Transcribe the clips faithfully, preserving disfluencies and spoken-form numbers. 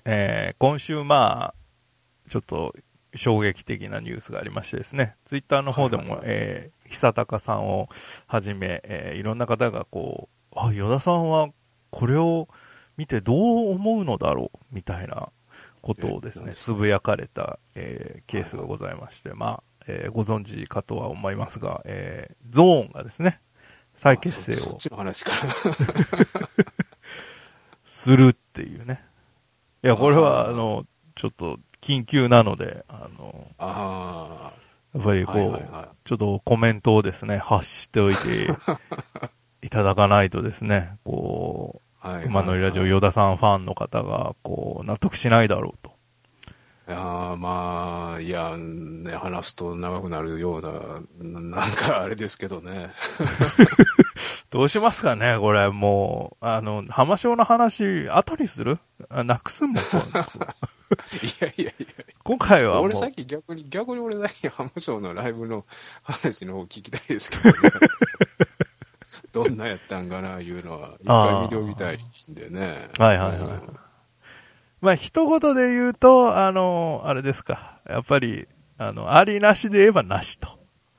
えー、今週まあ、ちょっと衝撃的なニュースがありましてですね、ツイッターの方でも、はいはいはい、えー、久高さんをはじめ、えー、いろんな方がこう、あ、与田さんはこれを見てどう思うのだろうみたいなことをですね、つぶやかれた、えー、ケースがございまして、はいはい、まあ、えー、ご存知かとは思いますが、えー、ゾーンがですね、再結成をそっちの話からするっていうね。いや、これは、あの、ちょっと緊急なので、あの、 あやっぱりこう、はいはいはい、ちょっとコメントをですね、発しておいていただかないとですね、こう、はいはいはい、馬乗りラジオ与田さんファンの方が、こう、納得しないだろうと。 いやまあ、いや、ね、話すと長くなるような、なんかあれですけどね。 どうしますかね、これ、もう、あの、浜章の話、後にするなくすんもん。いやいやいや。 今回はもう。 俺さっき逆に、逆に俺だけ浜章のライブの話の方聞きたいですけどね。どんなやったんかな、いうのは、一回見ておきたいんでね。 はいはいはい。うん、まあ、一言で言うと、あの、あれですか。やっぱり、あの、ありなしで言えばなしと。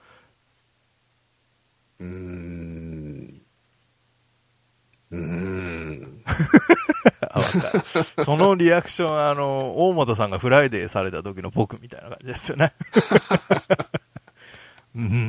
うーん。うーん。 あ、わかる。そのリアクション、あの、大本さんがフライデーされた時の僕みたいな感じですよね。うーん、うん、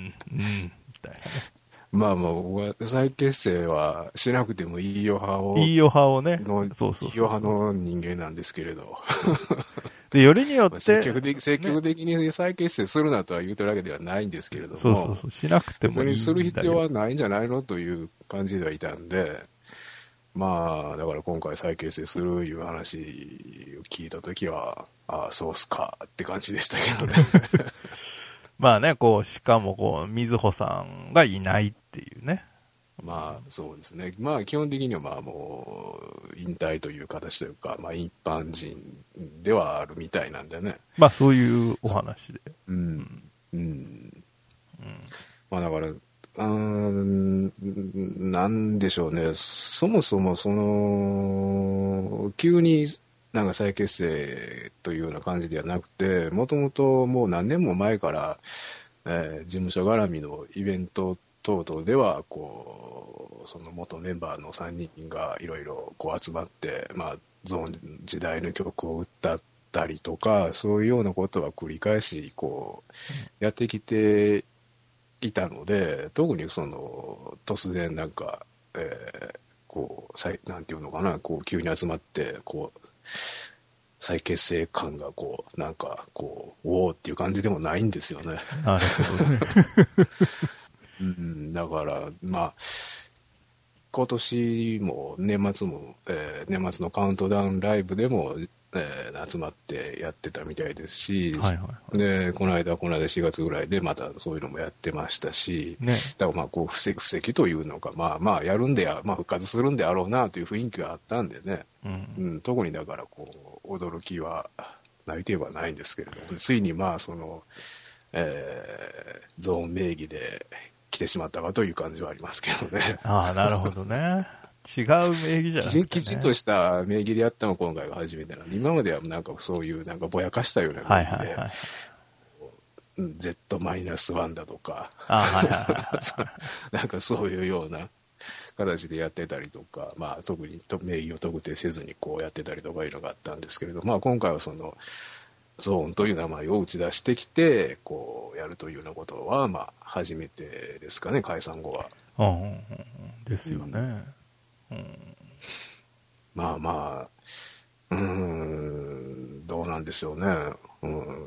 みたいなね。 まあまあ、僕は再結成はしなくてもいいよ派を。 いいよ派をね。 そうそうそうそう。いいよ派の人間なんですけれど。 で、よりによって。 積極的、積極的に再結成するなとは言うてるわけではないんですけれども。 そうそうそう。しなくてもいいんだよ。 別にする必要はないんじゃないのという感じではいたんで。まあ、だから今回再結成するいう話を聞いたときは、ああ、そうっすかって感じでしたけどね。 まあね、こう、しかもこう、水穂さんがいないっていうね。 まあ、そうですね。まあ、基本的にはまあもう、引退という形というか、まあ一般人ではあるみたいなんでね。 まあそういうお話で。 うん。うん。うん。まあだから、うーん、なんでしょうね。そもそもその、急になんか再結成というような感じではなくて、もともともう何年も前から、えー、事務所絡みのイベント等々では、こう、その元メンバーのさんにんがいろいろこう集まって、まあ、ゾーン時代の曲を歌ったりとか、そういうようなことは繰り返し、こう、やってきていたので、特にその、突然なんか、えー、こう、なんていうのかな、こう、急に集まって、こう、再結成感がこう、なんか、こう、おーっていう感じでもないんですよね。 なるほどね。 うん、だから、まあ、今年も年末も、えー、年末のカウントダウンライブでも、えー、集まってやってたみたいですし、はいはいはい、で、この間、この間しがつぐらいでまたそういうのもやってましたし、ね、だからまあ、こう、布石、布石というのか、まあまあ、やるんでや、まあ、復活するんであろうなという雰囲気があったんでね、うんうん、特にだから、こう、驚きはないといえばないんですけれども、ついにまあ、その、えー、ゾーン名義で来てしまったかという感じはありますけどね。ああ、なるほどね。違う名義じゃなくて、ね、きちんきちんとした名義でやったのが今回が初めてなんで、今まではなんかそういうなんかぼやかしたような名義で、はいはいはい、ゼットマイナスワン だとか、なんかそういうような形でやってたりとか、まあ特に名義を特定せずにこうやってたりとかいうのがあったんですけれど、まあ今回はその、ゾーンという名前を打ち出してきて、こうやるというようなことは、まあ初めてですかね、解散後は。 うんうんうん、ですよね。うん、 まあまあ、うーん、どうなんでしょうね。うん、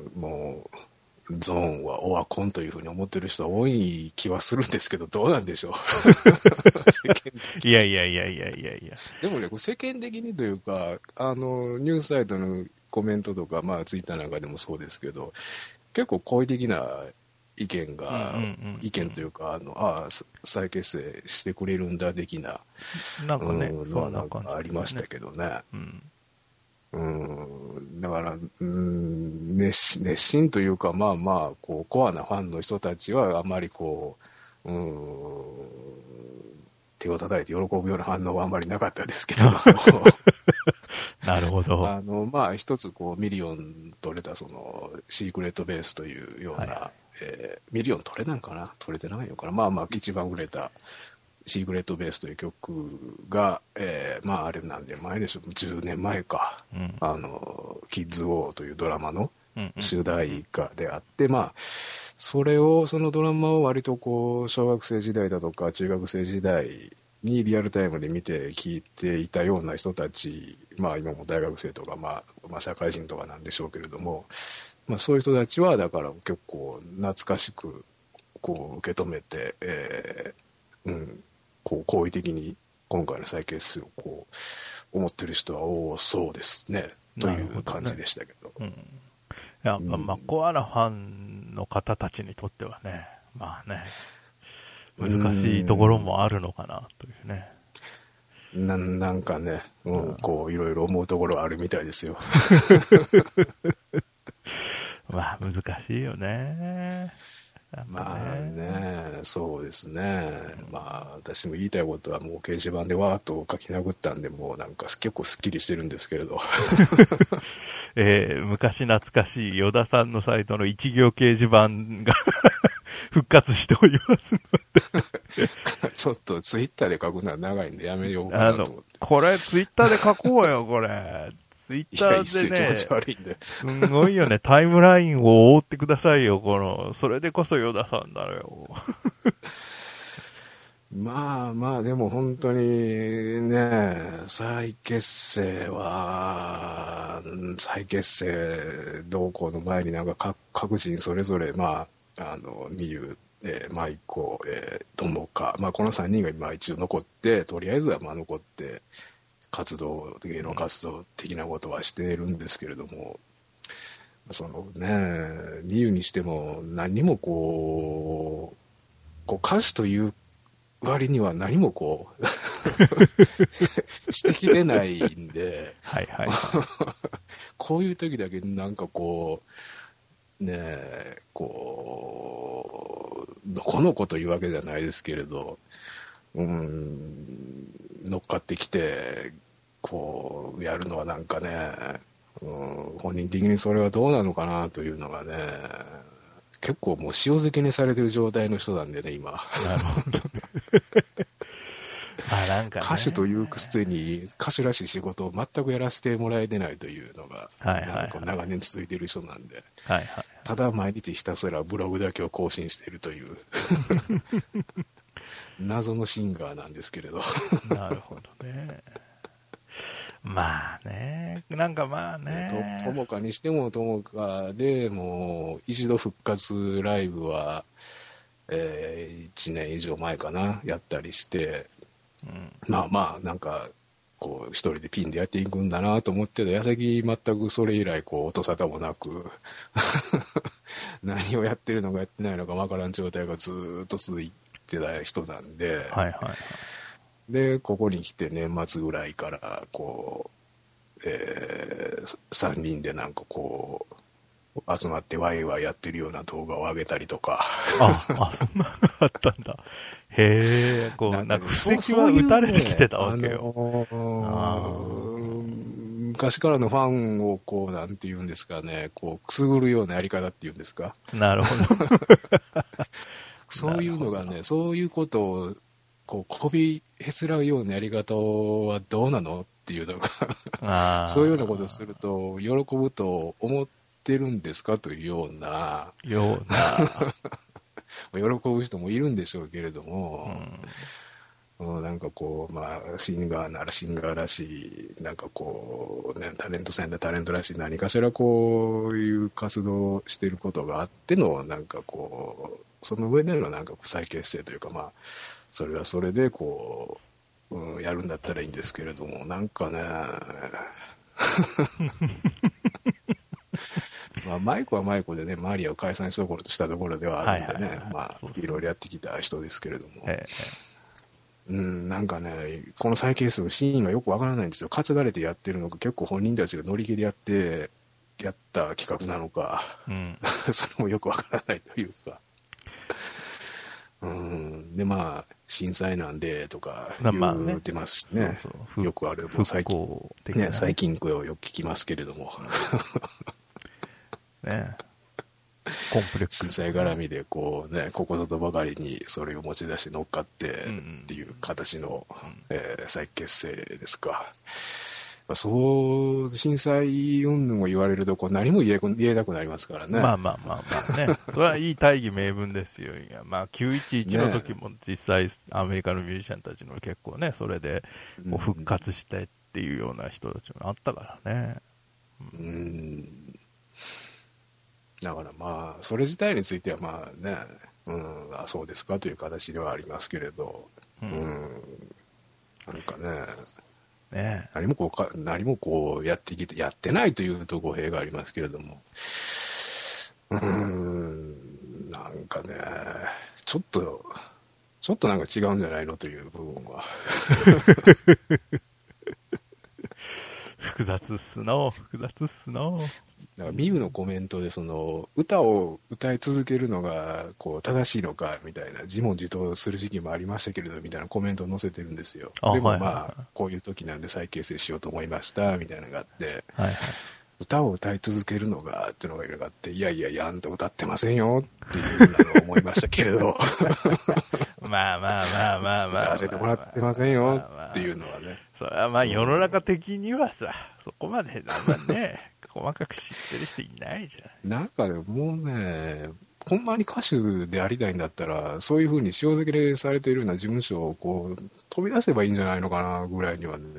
もう、ゾーンはオワコンというふうに思ってる人は多い気はするんですけど、どうなんでしょう。世間的に。 いやいやいやいやいやいや。 でもね、世間的にというか、あの、ニュースサイトのコメントとか、まあツイッターなんかでもそうですけど、結構好意的な意見が、うんうんうん、意見というか、あの、ああ、再結成してくれるんだ的な、 なんかね、 うん、のなんかありましたけどね。うん、うん、だから、うん、熱, 熱心というか、まあまあ、こう、コアなファンの人たちはあまりこう、うん、手を叩いて喜ぶような反応はあんまりなかったですけどなるほど。 あの、まあ、一つこう、ミリオン取れた、その、シークレットベースというような、はいはい、えー、ミリオン取れないかな取れてないのかなまあまあ、一番売れた、シークレットベースという曲が、えー、まあ、あれなんで前でしょ、じゅうねんまえか、うん、あの、キッズ・ウォーというドラマの主題歌であって、うんうん、まあ、それを、そのドラマを割とこう、小学生時代だとか、中学生時代にリアルタイムで見て聞いていたような人たち、まあ今も大学生とか、まあ、まあ社会人とかなんでしょうけれども、まあそういう人たちはだから結構懐かしくこう受け止めて、えー、うん、こう好意的に今回の再結成をこう思ってる人は多そうですね、という感じでしたけど。 どね、うん、いや、うん、まあコアなファンの方たちにとってはね、まあね、難しいところもあるのかなというね。 な, なんかね、うん、こういろいろ思うところあるみたいですよ。 まあ難しいよね。 まあね、そうですね。まあ私も言いたいことはもう掲示板でわーっと書き殴ったんで、もうなんか結構スッキリしてるんですけれど。 えー、昔懐かしい与田さんのサイトの一行掲示板が復活しておりますのでちょっとツイッターで書くのは長いんでやめようかなと思って。 これツイッターで書こうよ、これ。ツイッターでね、 いや、気持ち悪いんで。 すんごいよね、タイムラインを覆ってくださいよ、この、それでこそ与田さんだよ。 まあまあ、でも本当にね、再結成は、再結成同行の前になんか各各人それぞれ、まあ、あの、みゆ、えー、舞子、えー、友果、まあこのさんにんが今一応残って、とりあえずはまあ残って、活動、芸能活動的なことはしているんですけれども、そのね、みゆにしても何にもこう、こう歌手という割には何もこうしてきてないんで、 はいはい、 こういう時だけなんかこう、ねえ、こう、この子というわけじゃないですけれど、うん、乗っかってきて、こう、やるのはなんかね、うん、本人的にそれはどうなのかなというのがね、結構もう塩漬けにされてる状態の人なんでね、今。なるほど。 あ、なんかね、 歌手というくせに歌手らしい仕事を全くやらせてもらえてないというのが、はいはいはい、長年続いている人なんで、 はいはいはい、 ただ毎日ひたすらブログだけを更新しているという謎のシンガーなんですけれど。 なるほどね。まあね、なんかまあね。 ともかにしてもともかでもう一度復活ライブは、えー、いちねん以上前かな、やったりして、うん、まあまあなんかこう一人でピンでやっていくんだなと思ってた矢先、全くそれ以来こう音沙汰もなく何をやってるのかやってないのかわからん状態がずっと続いてた人なんで、 はいはいはい、 でここに来て年末ぐらいからこう、えー、さんにんでなんかこう集まってワイワイやってるような動画を上げたりとかああ、そんなのあったんだ。へえ、こうなんか布石は打たれてきてたわけよ。 あのー、昔からのファンをこうなんて言うんですかね、こうくすぐるようなやり方っていうんですか。 なるほど。 そういうのがね、そういうことをこうこびへつらうようなやり方はどうなのっていうのがそういうようなことをすると喜ぶと思ってるんですかというようなような喜ぶ人もいるんでしょうけれども、うん、なんかこうまあシンガーならシンガーらしいなんかこう、ね、タレントさんならタレントらしい何かしらこういう活動をしていることがあってのなんかこうその上でのなんか再結成というかまあそれはそれでこう、うん、やるんだったらいいんですけれどもなんかねまあマイコはマイコでねマリアを解散したところとしたところではあるんでね、はいはいはい、まあいろいろやってきた人ですけれども、ええ、うん、なんかねこの再結成のシーンがよくわからないんですよ。担がれてやってるのか結構本人たちが乗り気でやってやった企画なのか、うん、それもよくわからないというかうんで、まあ、震災なんでとかまあね言ってますしね。 そうそうよくあれも復最近、 興的なね、最近声をよく聞きますけれども。 ねコンプレックス、 震災絡みで、こうね、ここぞとばかりにそれを持ち出して乗っかってうんうんっていう形の、 うんえー再結成ですか。まあそう、震災云々を言われると、こう何も言え言えなくなりますからね。 まあまあまあまあね。それはいい大義名分ですよ。いやまあきゅういちいちの時も実際アメリカのミュージシャンたちの結構ね、それでこう復活してっていうような人たちもあったからね。 うん、うんだからまあ、それ自体についてはまあね、うん、あ、そうですかという形ではありますけれど、 ううんん、なんかね、 ね何もこうか、何もこうやってきて、やってないというと語弊がありますけれども、うーん、なんかね、ちょっと、ちょっとなんか違うんじゃないのという部分は。 複雑っすの、複雑っすの。 だからミウのコメントでその歌を歌い続けるのがこう正しいのかみたいな自問自答する時期もありましたけれどみたいなコメントを載せてるんですよ。 あでもはいはいはいまあこういう時なんで再結成しようと思いましたみたいなのがあって、 はいはい。 歌を歌い続けるのがっていうのがいろいろあって、いやいやいやあんた歌ってませんよっていうのを思いましたけれどまあまあまあまあまあ、まあ。 歌わせてもらってませんよっていうのはね。 それはまあ世の中的にはさ、そこまであんまね、細かく知ってる人いないじゃない。 なんかね、もうね、ほんまに歌手でありたいんだったら、そういうふうに塩漬けされているような事務所をこう飛び出せばいいんじゃないのかなぐらいにはね、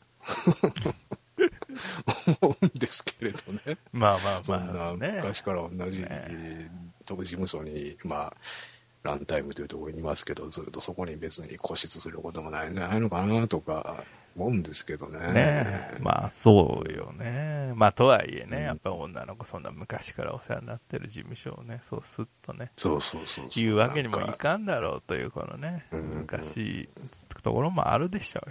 思うんですけれどね。 まあまあそんまあ、 なね。 昔から同じ、 ね事務所に、まあ、ランタイムというところにいますけど、ずっとそこに別に固執することもないんじゃないのかなとか思うんですけどね。 ねまあそうよね。まあとはいえね、 うんやっぱ女の子そんな昔からお世話になってる事務所をね、そうすっとね、 そうそうそうそう。 言うわけにもいなんかかんだろうというこのね、 うん難しいところもあるでしょうよ。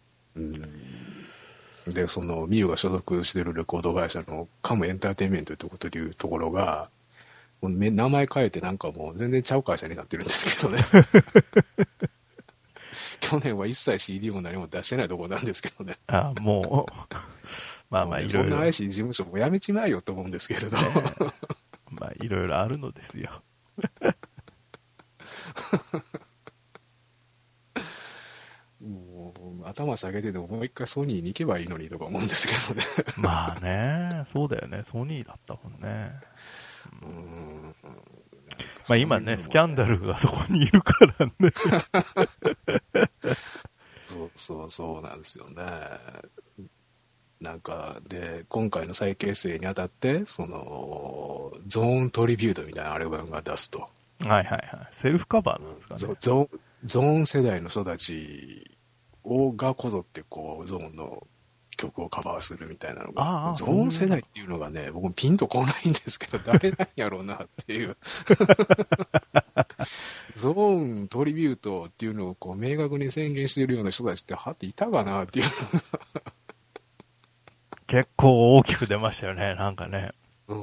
うんで、その、ミユが所属しているレコード会社のカムエンターテインメントということでいうところが、もうめ名前変えてなんかもう全然ちゃう会社になってるんですけどね。去年は一切 シーディー も何も出してないところなんですけどね。 あもう、まあまあいろいろ。 そんな怪しい事務所もやめちまえよと思うんですけれど。 ねまあいろいろあるのですよ。 もう頭下げてでももう一回ソニーに行けばいいのにとか思うんですけどね。 まあね、そうだよね、ソニーだったもんね。 うーんまあ今ね、スキャンダルがそこにいるからね。 そうそうそうなんですよね。なんか、で、今回の再結成にあたって、その、ゾーントリビュートみたいなアルバムが出すと。 はいはいはい。セルフカバーなんですかね。 ゾゾゾーン世代の人たちをがこぞってこうゾーンの曲をカバーするみたいなのあが、 あゾーン世代っていうのがね、僕もピンとこないんですけど、誰なんやろうなっていう。ゾーントリビュートっていうのをこう明確に宣言しているような人たちってはっていたかなっていう。 結構大きく出ましたよね、なんかね。 うん、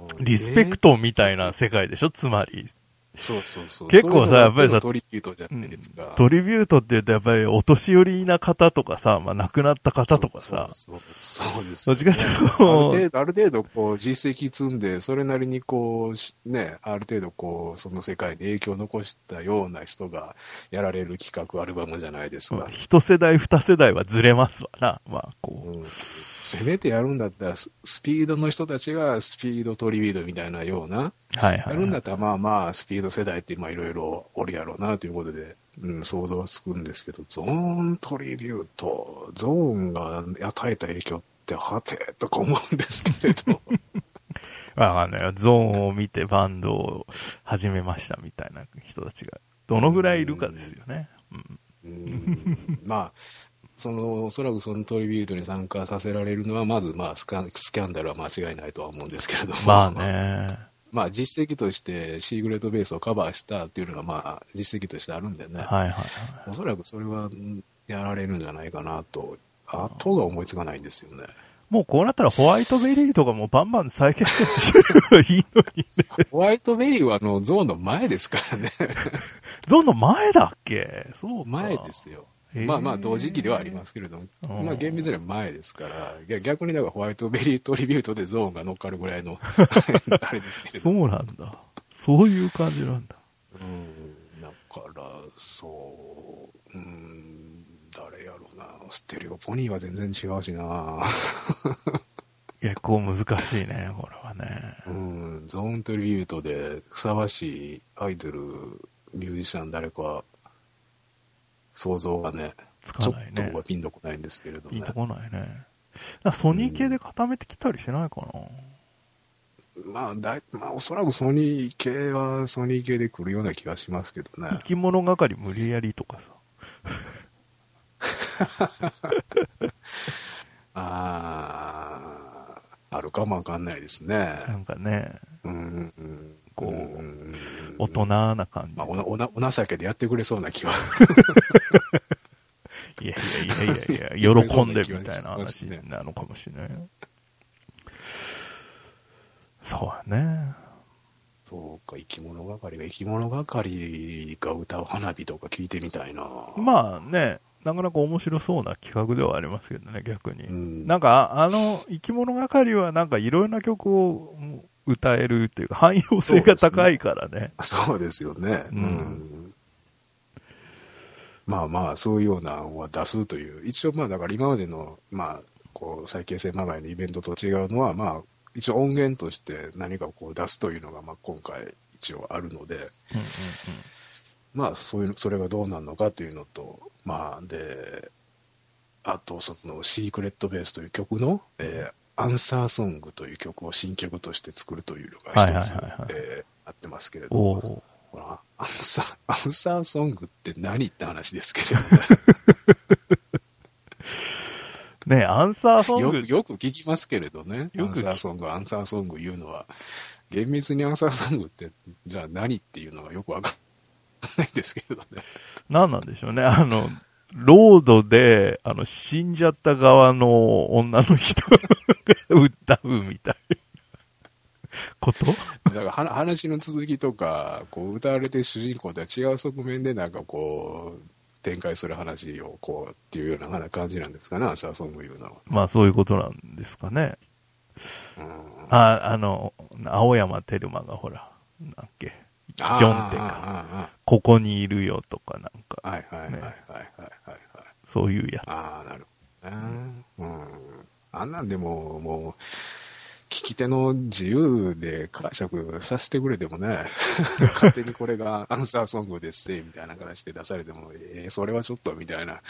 リスペクトみたいな世界でしょ、つまり。 そうそうそう。 結構さ、やっぱりさ、 トリビュートじゃないですか。 トリビュートって言うとやっぱりお年寄りな方とかさ、まあ亡くなった方とかさ。 そうそうそうそうです、 どっちかというと。ある程と、 度、ある程度こう実績積んで、それなりにこう、ね、ある程度こう、その世界に影響を残したような人がやられる企画、アルバムじゃないですか。 一世代、二世代はずれますわな。まあ、こう。 うん、せめてやるんだったらス、スピードの人たちがスピードトリビュートみたいなような、 はいはい、はい。 やるんだったらまあまあ、スピード世代ってまあいろいろおるやろうなということで、うん、想像はつくんですけど、ゾーントリビュート、ゾーンが与えた影響ってはてとか思うんですけれど。 わかんないよ。ゾーンを見てバンドを始めましたみたいな人たちが、どのぐらいいるかですよね。うんうんまあ、その、おそらくそのトリビュートに参加させられるのは、まず、まあスカ、スキャンダルは間違いないとは思うんですけれども。 まあね。 まあ、実績としてシーグレットベースをカバーしたっていうのが、まあ、実績としてあるんでね。 はいはいはい。 おそらくそれはやられるんじゃないかなと、後が思いつかないんですよね。 もうこうなったらホワイトベリーとかもバンバン再現してればいいのにね。 ホワイトベリーはあのゾーンの前ですからね。 ゾーンの前だっけ？そうか。 前ですよ。まあまあ同時期ではありますけれども、まあ厳密には前ですから、逆にだからホワイトベリートリビュートでゾーンが乗っかるぐらいのあれですけれども。そうなんだ。そういう感じなんだ。 うん、だからそう、うん、誰やろうな、ステレオポニーは全然違うしな。 結構難しいね、これはね。 うん、ゾーントリビュートでふさわしいアイドル、ミュージシャン誰か想像がね、 つかないね。 ちょっと僕はピンとこないんですけれども、ね。 ピンとこないね。ソニー系で固めてきたりしないかな。 うん、まあだい、まあおそらくソニー系はソニー系で来るような気がしますけどね。 生き物係無理やりとかさ。 ああ、あるかもわかんないですね。 なんかね、 うん、 こう、 うん、 大人な感じ。 まあ、おな、おな、お情けでやってくれそうな気は。 いやいやいやいやいや、喜んでみたいな話なのかもしれない。そうだね。 そうか、生き物係が、生き物係が歌う花火とか聞いてみたいな。 まあね、なかなか面白そうな企画ではありますけどね、逆に。 うん、 なんか、あの、生き物係はなんかいろいろな曲を歌えるっていうか、汎用性が高いからね。 そうですよね。うん。うん、まあまあ、そういうようなのは出すという。一応まあ、だから今までの、まあ、こう、再形成まがいのイベントと違うのは、まあ、一応音源として何かをこう出すというのが、まあ今回一応あるので、うんうんうん、まあそういう、それがどうなるのかというのと、まあで、あとそのシークレットベースという曲の、えー、アンサーソングという曲を新曲として作るというのが一つ、えー、あってますけれども、アンサー、アンサーソングって何って話ですけれどね。 ね、アンサーソングよく、よく聞きますけれどね。アンサーソング、アンサーソング言うのは、厳密にアンサーソングって、じゃあ何っていうのがよくわかんないんですけれどね。 何なんでしょうね。あの、ロードで、あの、死んじゃった側の女の人が歌うみたいなことだから話の続きとか、こう歌われてる主人公とは違う側面でなんかこう、展開する話をこうっていうような感じなんですかね、アンサーソングいうのは。 まあそういうことなんですかね。うん、あ、あの、青山テルマがほら、なんだっけ、ジョンテか、ここにいるよとかなんか、 はいはいはいはいはいはい、はい、 そういうやつ。 ああ、なるほどね。うん。あんなんでも、もう、聞き手の自由で解釈させてくれてもね、勝手にこれがアンサーソングですせ、みたいな形で出されても、えー、それはちょっと、みたいな。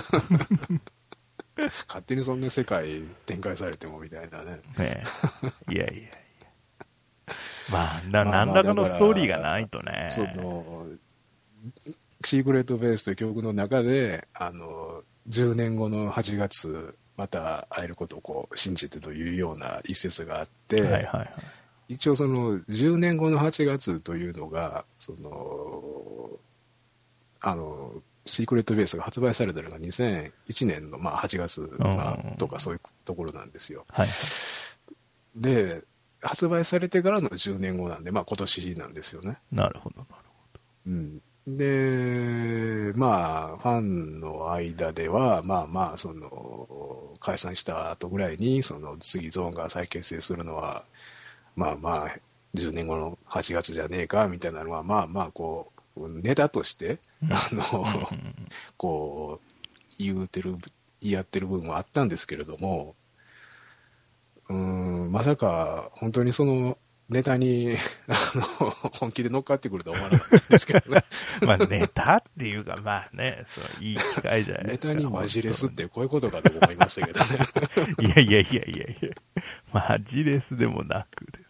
勝手にそんな世界展開されても、みたいなね。 ねえ。いやいやいや。まあ、な何らかのストーリーがないとね。 その、シークレットベースという曲の中で、あの、じゅうねんごのはちがつ、また会えることをこう信じてというような一節があって、はいはいはい、一応そのじゅうねんごのはちがつというのが、その、あの、シークレットベースが発売されたのがにせんいちねんのまあはちがつとかそういうところなんですよ。はい、で、発売されてからのじゅうねんごなんで、まあ今年なんですよね。 なるほど、なるほど。 うん。で、まあ、ファンの間では、まあまあ、その、解散した後ぐらいに、その、次ゾーンが再結成するのは、まあまあ、じゅうねんごのはちがつじゃねえか、みたいなのは、まあまあ、こう、ネタとして、うん、あの、こう、言うてる、言い合ってる部分はあったんですけれども、うーん、まさか、本当にその、ネタにあの本気で乗っかってくるとは思わなかったんですけどね。 まあネタっていうかまあね、そういい機会じゃないですか。 ネタにマジレスってこういうことかと思いましたけどね。いやいやいやいやいや、マジレスでもなくです。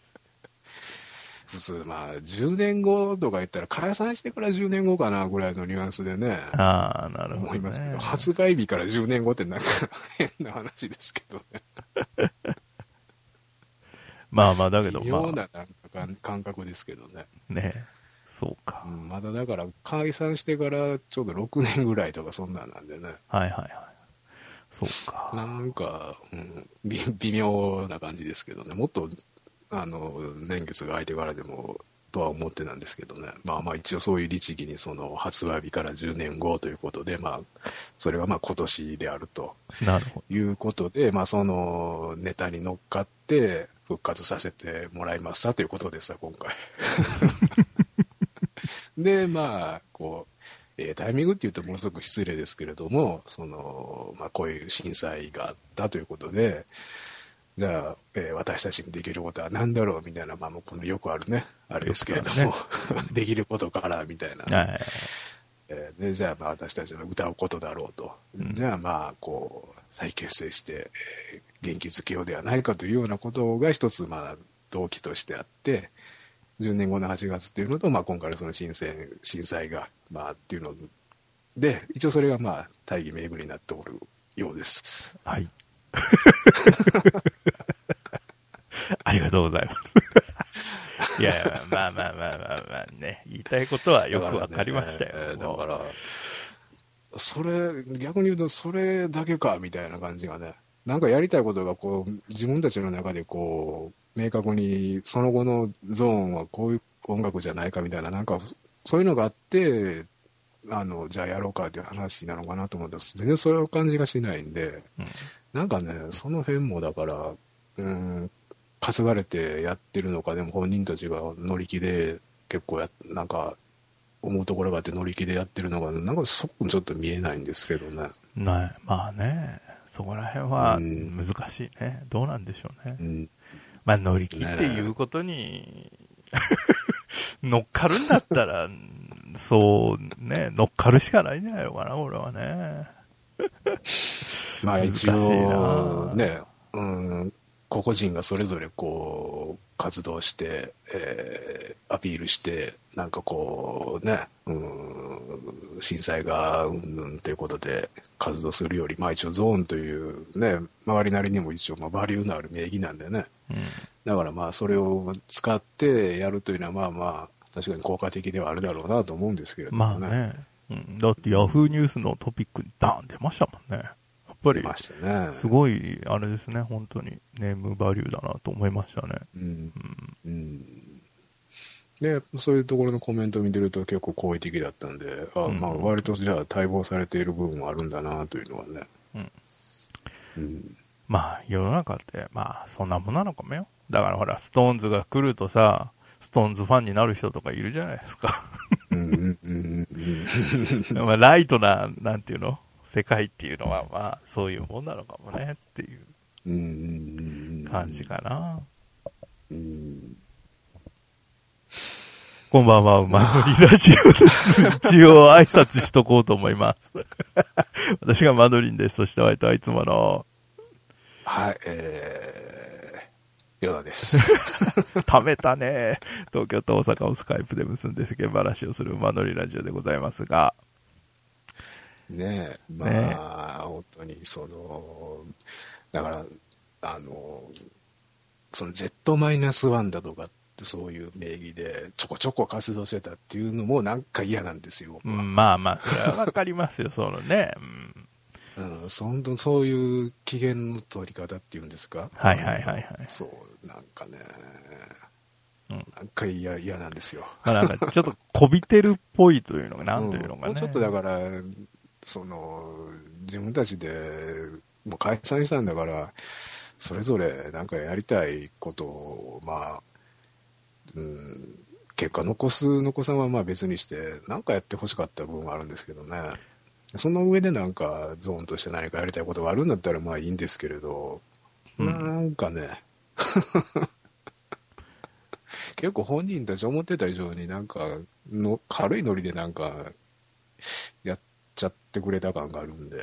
普通まあじゅうねんごとか言ったら解散してからじゅうねんごかなぐらいのニュアンスでね。 ああ、なるほど、ね。 思いますけど、発売日からじゅうねんごってなんか変な話ですけどね。 まあまあだけど、まあ、 妙ななんか感覚ですけどね。 ね、そうか、 うん。まだだから解散してからちょうどろくねんぐらいとかそんなんなんでね。 はいはいはい。 そうか。 なんか、うん、微微妙な感じですけどね。もっと、あの、年月が空いてからでも、とは思ってなんですけどね。まあまあ一応そういう律儀にその発売日からじゅうねんごということで、まあ、それがまあ今年であるとなるほいうことで、まあそのネタに乗っかって復活させてもらいましたということですわ、今回。で、まあ、こう、えータイミングっていうとものすごく失礼ですけれども、その、まあこういう震災があったということで、じゃあ、えー私たちにできることは何だろうみたいな、まあもうこのよくあるね、あれですけれども、 よできることからみたいな。 ど。はい。 えーで、じゃあまあ私たちは歌うことだろうと。 うんじゃあまあ、こう、再結成して、えー元気づけようではないかというようなことが一つ、まあ、動機としてあって、じゅうねんごのはちがつっていうのと、まあ今回のその震災、震災が、まあっていうので、一応それがまあ大義名分になっておるようです。 はい。ありがとうございます。いやいや、まあまあまあまあまあね、言いたいことはよくわかりましたよ。 だからね、だから、それ、逆に言うとそれだけかみたいな感じがね、なんかやりたいことがこう、自分たちの中でこう、明確にその後のゾーンはこういう音楽じゃないかみたいな、なんかそういうのがあって、あの、じゃあやろうかっていう話なのかなと思ったら、全然そういう感じがしないんで、 うん、 なんかね、その辺もだから、うん、担がれてやってるのか、でも本人たちが乗り気で結構や、なんか、思うところがあって乗り気でやってるのが、なんかそこちょっと見えないんですけどね。 ない。まあね、そこら辺は難しいね。どうなんでしょうね。 うん、 まあ乗り気っていうことに、乗っかるんだったら、そうね、乗っかるしかないんじゃないのかな、俺はね。 まあ一難しい応な。 ね、うん、個々人がそれぞれこう活動して、えー、アピールして、なんかこうね、うん、震災がうんぬんということで活動するより、まあ一応ゾーンというね、周りなりにも一応まあバリューのある名義なんでね。 うん、 だからまあそれを使ってやるというのはまあまあ確かに効果的ではあるだろうなと思うんですけれどもね。 まあね。うん、だってヤフーニュースのトピックにダーン出ましたもんね。やっぱり出ましたね。 すごいあれですね、本当にネームバリューだなと思いましたね。 うん。 うん、 うんで、そういうところのコメントを見てると結構好意的だったんで、あ、 うん、 まあ割とじゃあ待望されている部分はあるんだなというのはね。 うん、 うん。 まあ世の中ってまあそんなもんなのかもよ。だからほらストーンズが来るとさ、ストーンズファンになる人とかいるじゃないですか。 うんうんうんうんまあライトな、なんていうの世界っていうのはまあそういうもんなのかもねっていううん感じかな。 うん。 こんばんは、馬乗りラジオです。一応挨拶しとこうと思います。私がマドリンです。そして相手はいつもの。 はい、えー、ヨダです。 貯めたね。東京と大阪をスカイプで結んで世間話をする馬乗りラジオでございますが。 ねえ、まあ、ね、本当にその、だから、あの、その ゼットマイナスワン だとかってそういう名義でちょこちょこ活動してたっていうのもなんか嫌なんですよ、僕は。 うん、まあまあ、それはわかりますよ、そのね。 うん、うん、そんとそういう機嫌の取り方っていうんですか。 はいはいはいはい。 そう、なんかね、 うん、 なんか嫌、嫌なんですよ。 まあなんかちょっとこびてるっぽいというのが、なんというのかね、 うん。もうちょっとだから、その、自分たちでもう解散したんだから、それぞれなんかやりたいことを、まあ、うん、結果残す、残さんはまあ別にして、なんかやってほしかった部分はあるんですけどね。その上でなんかゾーンとして何かやりたいことがあるんだったらまあいいんですけれど、うん、なんかね、結構本人たち思ってた以上になんかの軽いノリでなんかやっちゃってくれた感があるんで。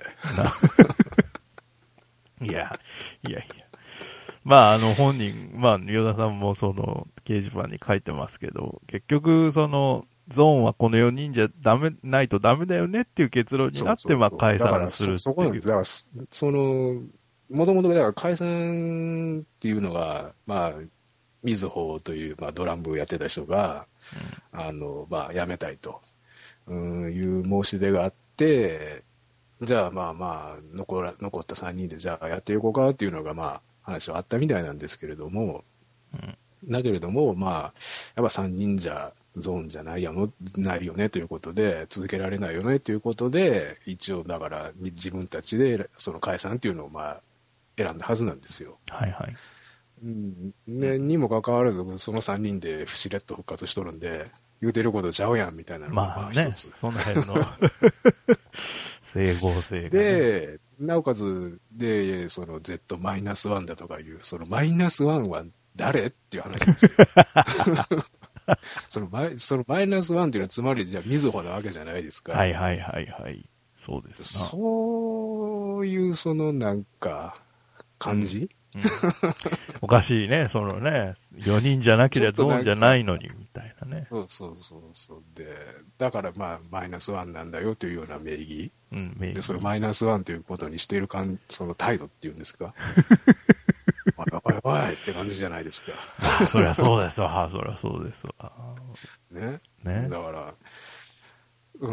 いや、いやいや。まあ、あの、本人、まあ、与田さんもその、掲示板に書いてますけど、結局、その、ゾーンはこのよにんじゃダメ、ないとダメだよねっていう結論になって、まあ、解散するっていう。 そこなんです。だから、その、もともと、だから解散っていうのが、まあ、みずほという、まあ、ドラムやってた人が、うん、あの、まあ、辞めたいと、うん、いう申し出があって、 じゃあまあまあ残ら、残ったさんにんでじゃあやっていこうかっていうのがまあ話はあったみたいなんですけれども、うん、だけれども、まあ、やっぱさんにんじゃゾーンじゃないよの、ないよねということで、続けられないよねということで、一応だから自分たちでその解散っていうのをまあ選んだはずなんですよ。 はいはい。 うん、ね、にもかかわらず、そのさんにんでしれっと復活しとるんで、言うてることちゃうやんみたいなのがまあ一つ。 まあね、その辺の整合性が、ね。 で、なおかつ、で、その ゼットマイナスワン だとかいう、そのマイナスワンは誰っていう話ですよ。そのマイそのマイナスワンっていうのはつまりじゃあみずほなわけじゃないですか。 はいはいはいはい。そうですな。 そういうそのなんか感じ、 うんうん、おかしいね、そのね、よにんじゃなければゾーンじゃないのにみたいなね。 そうそうそうそう。で、だからまあマイナスワンなんだよというような名義。 うん、名義。 で、それマイナスワンということにしているかん、その態度っていうんですか。おいおいおいって感じじゃないですか。 あ、そりゃそうですわ、そりゃそうですわ。 ね。 ね。 だから、うん。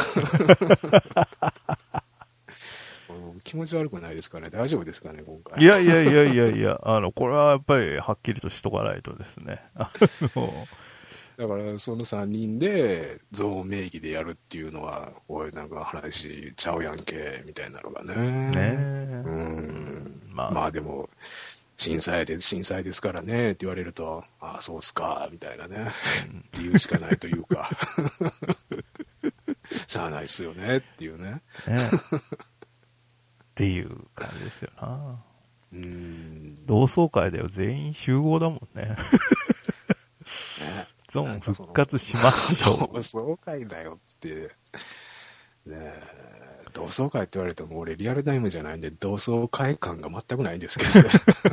気持ち悪くないですかね、大丈夫ですかね、今回。 いやいやいやいやいや、あの、これはやっぱりはっきりとしとかないとですね。あのだから、そのさんにんで、ゾーン名義でやるっていうのは、おい、なんか話ちゃうやんけ、みたいなのがね。 ねえ。 うん。 まあ、 まあでも、震災で、震災ですからね、って言われると、ああ、そうっすか、みたいなね。っていうしかないというか。しゃあないっすよね、っていうね。 ねっていう感じですよな。 うん。 同窓会では全員集合だもんね。 ね、 ゾーン復活しましょう。 同窓会だよって。ねえ、同窓会って言われても俺リアルタイムじゃないんで同窓会感が全くないんですけど。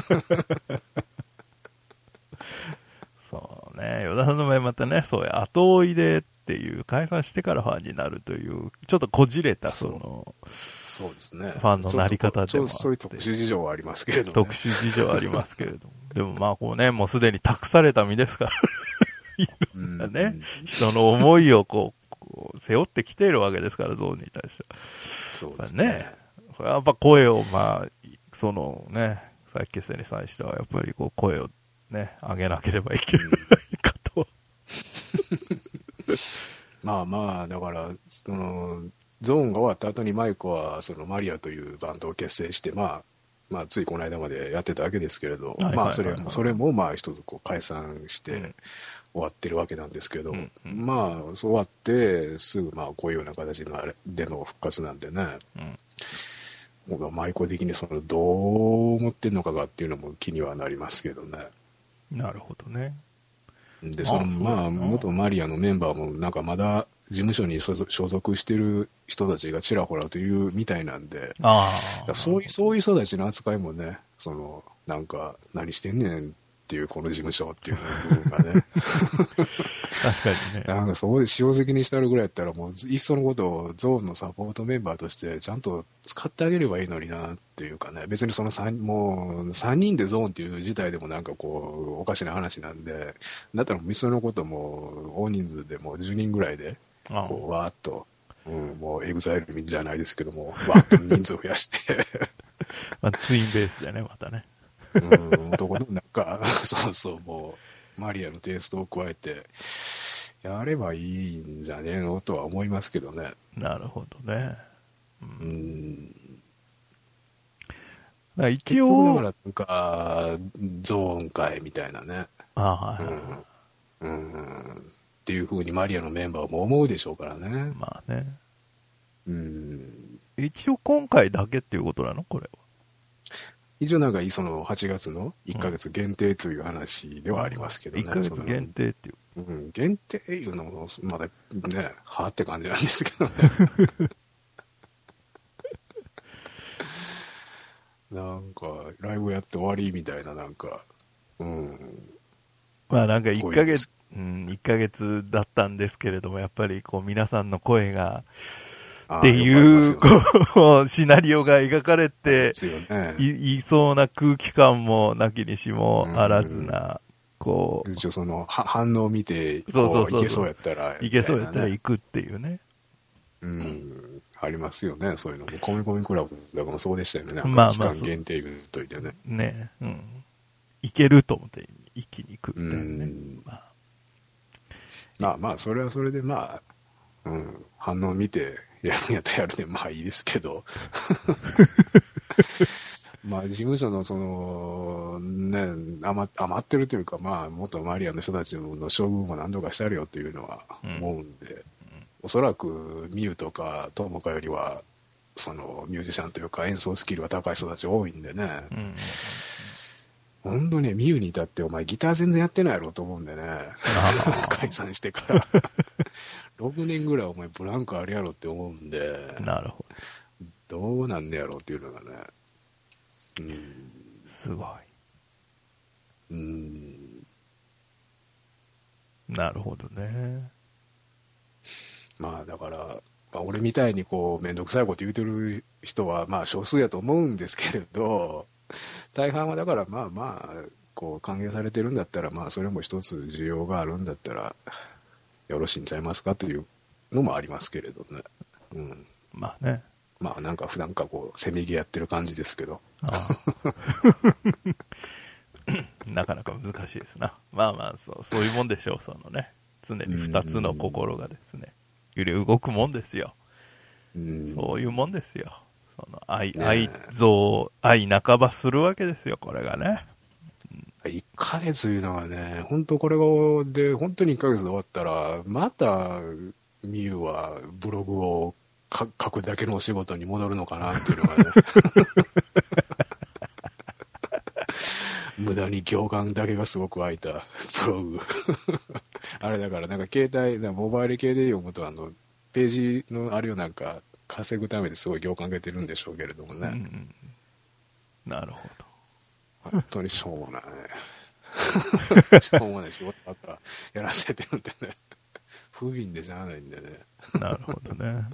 そうね。与田さんの場合またね、そうや、後追いでっていう解散してからファンになるという、ちょっとこじれたその、 そうですね。 ファンのなり方でもあって。 そういう特殊事情はありますけれども、ね。 特殊事情はありますけれども。でもまあこうね、もうすでに託された身ですから。いろんなね、人の思いをこう、こう背負ってきているわけですから、ゾーンに対しては。 そうですね。 ね。それはやっぱ声を、まあ、そのね、再結成に際しては、やっぱりこう声をね、上げなければいけないかと。 まあまあ、だから、その、ゾーンが終わった後にマイコは、そのマリアというバンドを結成して、まあ、まあ、ついこの間までやってたわけですけれど、まあ、それも、それも、まあ、一つこう解散して終わってるわけなんですけど、うんうん、まあ、そう終わって、すぐ、まあ、こういうような形での復活なんでね、うん、僕はマイコ的にその、どう思ってんのかがっていうのも気にはなりますけどね。 なるほどね。 で、その、まあ、元マリアのメンバーも、なんかまだ、事務所に所属してる人たちがちらほらというみたいなんで、 あそういう、そういう人たちの扱いもね、その、なんか、何してんねんっていう、この事務所っていう部分がね。 確かにね。 なんかそこで塩好きにしたるぐらいやったら、もう、いっそのことをゾーンのサポートメンバーとして、ちゃんと使ってあげればいいのにな、っていうかね、別にその三、もう、さんにんでゾーンっていう事態でもなんかこう、おかしな話なんで、だったら、いっそのことも、大人数でもうじゅうにんぐらいで、こう、わーっと、うん、もうエグザイルじゃないですけども、わーっと人数増やしてまあ、ツインベースでね、またね。 うん、男のなんか、そうそう、もう、マリアのテイストを加えて、やればいいんじゃねえのとは思いますけどね。 なるほどね。 うん。うんだ一応、 だからなんか、ゾーン会みたいなね。 ああ、はいはい、 うん。うん。っていうふうにマリアのメンバーも思うでしょうからね。 まあね。 うん。 一応今回だけっていうことなのこれは。 一応なんかそのはちがつのいっかげつ限定という話ではありますけどね。 いっかげつ限定っていう。 うん、限定いうのもまだね、はあって感じなんですけどね。なんか、ライブやって終わりみたいな、なんか、うん。 まあなんかいっかげつ、うん、いっかげつだったんですけれども、やっぱりこう皆さんの声が、っていう、こう、シナリオが描かれてい、いそうな空気感もなきにしもあらずな、こう。 一応その、反応を見て、 そうそうそう。 いけそうやったら、 いけそうやったら行くっていうね。 うん。 ありますよね、そういうのも。コミコミクラブだからそうでしたよね。なんまあまあか期間限定イベントいてね。 ね、うん。いけると思って一気に行くみたいなね。 うんまあ、 まあまあ、それはそれでまあ、うん、反応見てやるんやったらやるでまあいいですけど。まあ、事務所のその、ね、余余ってるというか、まあ、元マリアの人たちの処遇も何度かしてあるよっていうのは思うんで、うん、おそらくミュとかトモカよりは、そのミュージシャンというか演奏スキルが高い人たち多いんでね、うん、本当ね、ミュに至ってお前ギター全然やってないやろと思うんでね、解散してから。ろくねんぐらいお前ブランクあるやろって思うんで、 なるほど。どうなんねやろっていうのがね。うん、 すごい。 うん。 なるほどね。 まあだから、まあ、俺みたいにこう、めんどくさいこと言うてる人はまあ少数やと思うんですけれど、大半はだからまあまあ、こう歓迎されてるんだったら、まあそれも一つ需要があるんだったら、よろしいんちゃいますかというのもありますけれどね。うん。 まあね。 まあなんか普段かこう、せめぎ合ってる感じですけど。ああなかなか難しいですな。まあまあそう、そういうもんでしょう、そのね。常に二つの心がですね、揺れ動くもんですよ。うんそういうもんですよ。その愛、ね、愛憎、愛半ばするわけですよ、これがね。 うん、いっかげついうのはね、本当これが、で、本当にいっかげつで終わったら、また、ミユはブログを書くだけのお仕事に戻るのかなっていうのがね。無駄に行間だけがすごく空いたブログ。あれだから、なんか携帯、モバイル系で読むと、あの、ページのあれをなんか稼ぐためですごい行間出てるんでしょうけれどもね。うん、 なるほど。 本当にしょうもない。しょうもない仕事ばっかやらせてるんでね。不憫でしゃあないんでね。 なるほどね。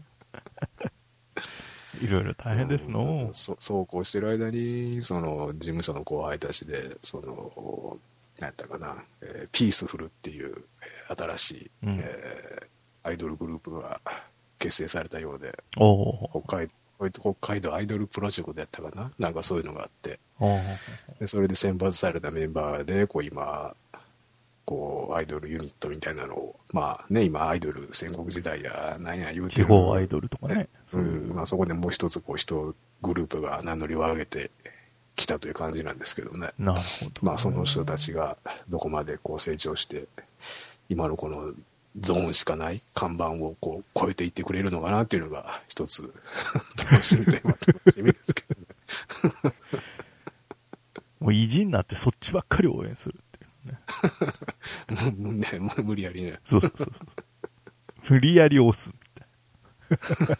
いろいろ大変ですの、うん、 そそうこうしてる間にその事務所の後輩たちでその何やったかな、えー、ピースフルっていう新しい、うんえー、アイドルグループが結成されたようで、お北海北海道アイドルプロジェクトやったかな、なんかそういうのがあって、でそれで選抜されたメンバーでこう今こうアイドルユニットみたいなのを、まあね、今アイドル戦国時代やなんや言うてる地方アイドルとかね、 そういう、うんまあ、そこでもう一つこう人グループが名乗りを上げてきたという感じなんですけどね。 なるほど、ね。 まあその人たちがどこまでこう成長して今のこのゾーンしかない看板をこう超えていってくれるのかなっていうのが一つ楽しみといえば楽しみですけどね。 もう意地になってそっちばっかり応援するっていうね。 ね、もう無理やりね。 そうそうそう。無理やり押すみたい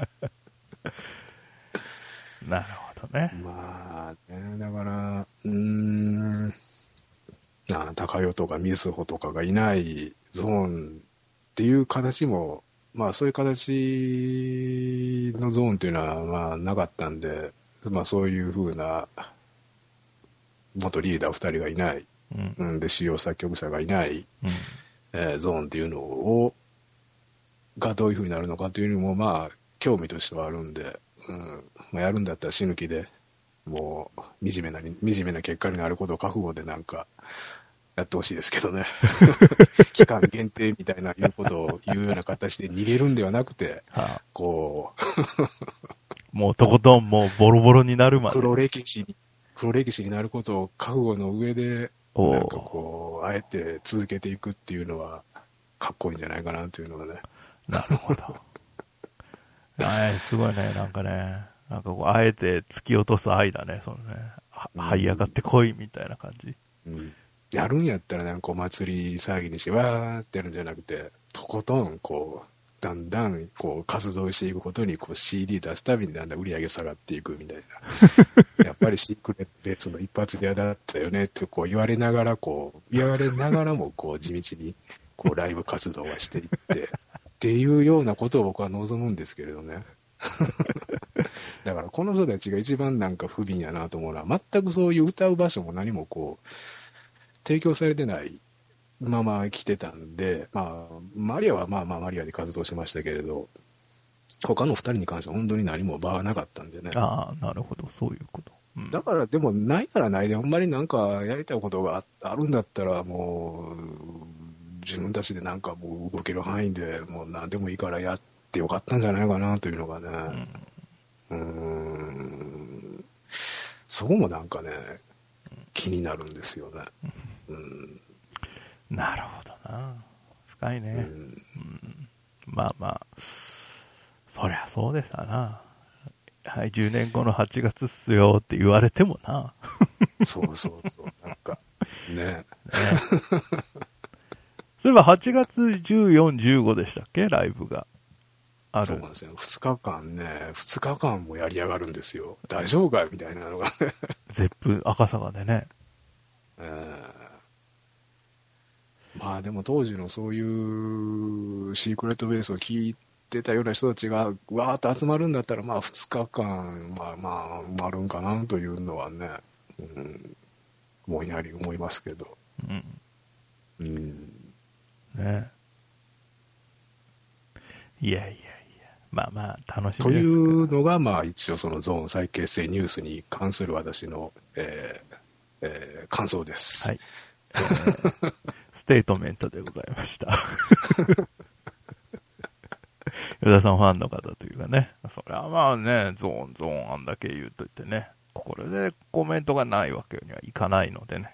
な。なるほどね。 まあね、だから、うーん、あ高代とかみずほとかがいないゾーンっていう形も、まあそういう形のゾーンっていうのはまあなかったんで、まあそういうふうな元リーダーふたりがいない、うん、で主要作曲者がいない、うんえー、ゾーンっていうのをがどういうふうになるのかというのもまあ興味としてはあるんで、うんまあ、やるんだったら死ぬ気でもう惨めな惨めな結果になることを覚悟でなんかやってほしいですけどね。期間限定みたいないうことを言うような形で逃げるんではなくて、はあ、こうもうとことんもうボロボロになるまで黒歴史に黒歴史になることを覚悟の上でなんかこうあえて続けていくっていうのはかっこいいんじゃないかなっていうのはね。 なるほど。あすごいね、なんかね、なんかこうあえて突き落とす愛だね、そのね、這い上がってこいみたいな感じ。 うん、やるんやったらなんかお祭り騒ぎにしてわーってやるんじゃなくて、とことんこうだんだんこう活動していくことにこう シーディー 出すたびにだんだん売り上げ下がっていくみたいな。やっぱりシークレットベースの一発屋だったよねってこう言われながらこう言われながらもこう地道にこうライブ活動はしていってっていうようなことを僕は望むんですけれどね。だからこの人たちが一番なんか不憫やなと思うのは、全くそういう歌う場所も何もこう提供されてないまま来てたんで、まあマリアはまあまあマリアで活動してましたけれど、 他の二人に関しては本当に何も場はなかったんでね。 ああ、なるほど、そういうこと。うん、 だからでもないからないで、ほんまになんかやりたいことが あ, あるんだったら、もう自分たちでなんかもう動ける範囲でもう何でもいいからやってよかったんじゃないかなというのがね、うん、うーん、そこもなんかね、気になるんですよね。うん、 なるほどな。深いね。うんうん、まあまあ、そりゃそうですわな。はい、じゅうねんごのはちがつっすよって言われてもな。 そうそうそう、なんか、ね。ねそういえばはちがつじゅうよっか、じゅうごでしたっけ、ライブがある。 そうなんですよ。ふつかかんね、ふつかかんもやりやがるんですよ。大丈夫かみたいなのがね。 ゼップ赤坂でね。 えー、まあでも当時のそういうシークレットベースを聞いてたような人たちがわーっと集まるんだったら、まあふつかかん、まあまあ埋まるんかなというのはね、うん、ぼんやり思いますけど。 うん。 うん。 ね。いやいやいや。まあまあ楽しといみですから。 うのが、まあ一応そのゾーン再結成ニュースに関する私の、えーえー感想です。 はい。えー、ステートメントでございました。与田さんファンの方というかね。それはまあね、ゾーンゾーンあんだけ言うといてね。これでコメントがないわけにはいかないのでね。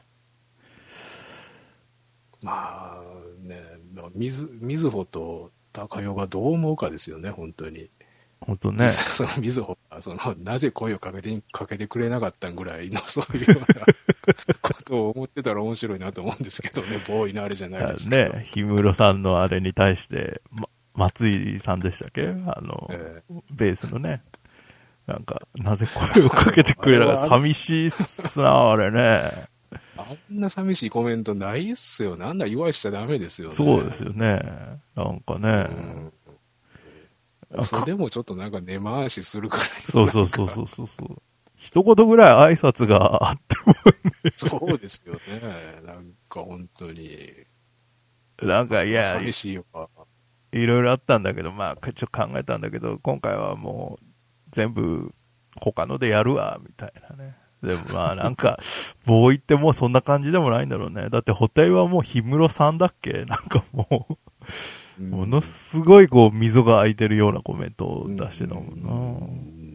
まあね、みず、みずほと高代がどう思うかですよね、本当に。 本当ね。 そのみずほが、その、なぜ声をかけて、かけてくれなかったんぐらいの、そういうようなことを思ってたら面白いなと思うんですけどね、ボーイのあれじゃないですけど。 ね、氷室さんのあれに対して、ま、松井さんでしたっけ、あの、 えー、 ベースのね。なんか、なぜ声をかけてくれなかった。寂しいっすな、あれね。 あんな寂しいコメントないっすよね。あんな言わしちゃダメですよね。 そうですよね。なんかね。 うん、それでもちょっとなんか根回しするくらいそうそうそうそうそうそう。一言ぐらい挨拶があってもね。そうですよね。なんか本当に。 なんか、いや、 寂しいよ。 いろいろあったんだけど、まあ、ちょっと考えたんだけど、今回はもう、全部、他のでやるわ、みたいなね。でもまあなんか、ボーイってもうそんな感じでもないんだろうね。だって、補填はもう氷室さんだっけ、なんかもう、ものすごいこう、溝が空いてるようなコメントを出してたもん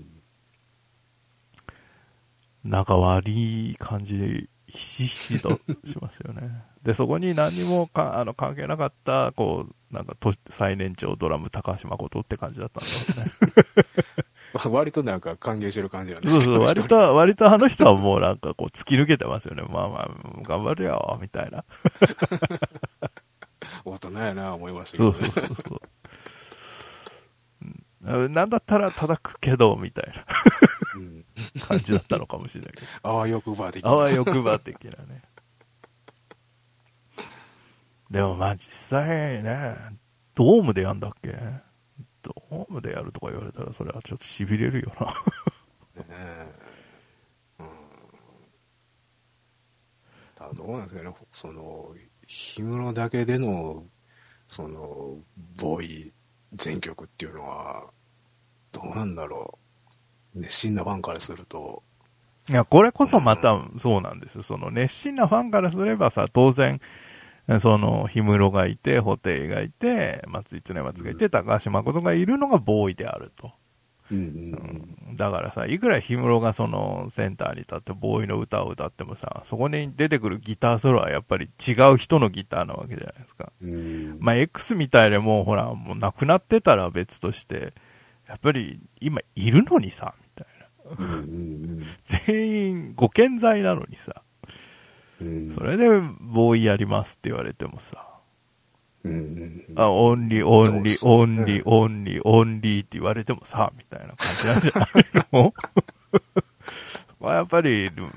な。仲悪い感じで、ひしひしとしますよね。で、そこに何にもかあの関係なかった、こう、なんか最年長ドラム高橋誠って感じだったんだろうね。 割となんか歓迎してる感じなんですけど、 そうそう、割と、割とあの人はもうなんかこう突き抜けてますよね。まあまあ、頑張るよ、みたいな。 大人やな、思いましたけどね。 そうそうそうそう、うん。なんだったら叩くけど、みたいな感じだったのかもしれないけど。 あわよくば的な。 あわよくば的なね。でもまあ実際ね、ドームでやんだっけ、ドームでやるとか言われたらそれはちょっと痺れるよな。ねえ、うん。ただどうなんですかね、その、氷室だけでの、その、ボーイ全曲っていうのは、どうなんだろう。熱心なファンからすると。 いや、これこそまたそうなんですよ。その熱心なファンからすればさ、当然、その、氷室がいて、布袋がいて、松井常松がいて、高橋誠がいるのがボーイであると。 うんうんうん、だからさ、いくら氷室がそのセンターに立ってボーイの歌を歌ってもさ、そこに出てくるギターソロはやっぱり違う人のギターなわけじゃないですか。 うん、 まあ X みたいでもうほら、もう亡くなってたら別として、やっぱり今いるのにさ、みたいな。 うんうんうん、 全員ご健在なのにさ、うん、それでボーイやりますって言われてもさ、うんうんうん、あ、オンリー、オンリー、オンリー、オンリー、オンリーって言われてもさ、みたいな感じなんじゃないのまあやっぱり、うん、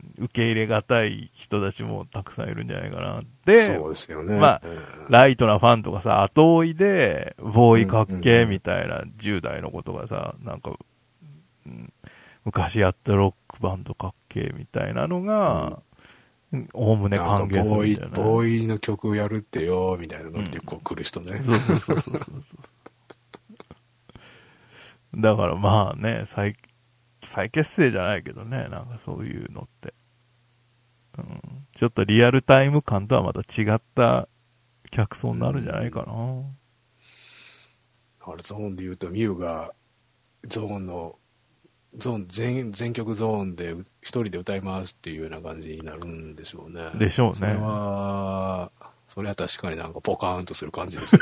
受け入れがたい人たちもたくさんいるんじゃないかな。で、 そうですよね。 まあ、ライトなファンとかさ、後追いで、ボーイかっけーみたいなじゅう代の子とかさ、なんか、うん、昔やったロックバンドかっけーみたいなのが、おおむね歓迎するみたいな、ね。 ボーイの曲をやるってよ、みたいなのでこう来る人ね。 そうそうそうそうそう。 だからまあね、再、再結成じゃないけどね、なんかそういうのって。うん、ちょっとリアルタイム感とはまた違った客層になるんじゃないかな。うん、 あれゾーンで言うとミュウがゾーンのゾーン 全, 全曲ゾーンで一人で歌いますっていうような感じになるんでしょうね。 でしょうね。 それはそれは確かになんかポカーンとする感じですね。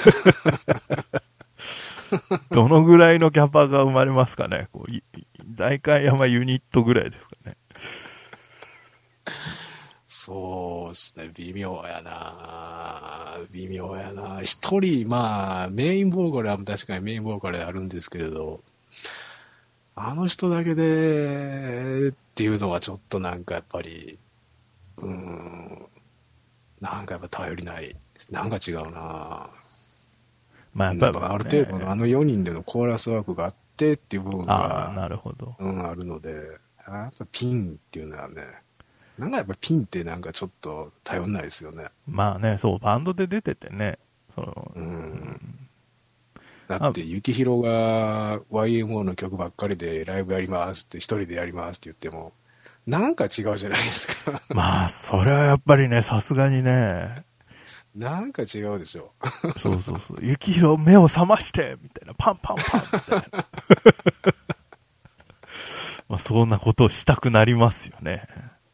どのぐらいのキャパが生まれますかね。こう代官山ユニットぐらいですかね。 そうですね、微妙やな微妙やな一人、まあ、メインボーカルは確かにメインボーカルであるんですけれど、あの人だけでっていうのはちょっとなんかやっぱり、うーん、なんかやっぱ頼りない、なんか違うなまあやっぱり、ね、 ある程度のあのよにんでのコーラスワークがあってっていう部分が、 あ、なるほど、 うん、あるので、やっぱピンっていうのはね、なんかやっぱピンってなんかちょっと頼んないですよね。 まあね、そう、バンドで出ててね、その、 うん。 うん、 だって、幸宏が ワイエムオー の曲ばっかりでライブやりますって、一人でやりますって言っても、なんか違うじゃないですか。 まあ、それはやっぱりね、さすがにね、 なんか違うでしょ。 そうそうそう、幸宏目を覚ましてみたいな、パンパンパンみたいな。まあ、そんなことをしたくなりますよね。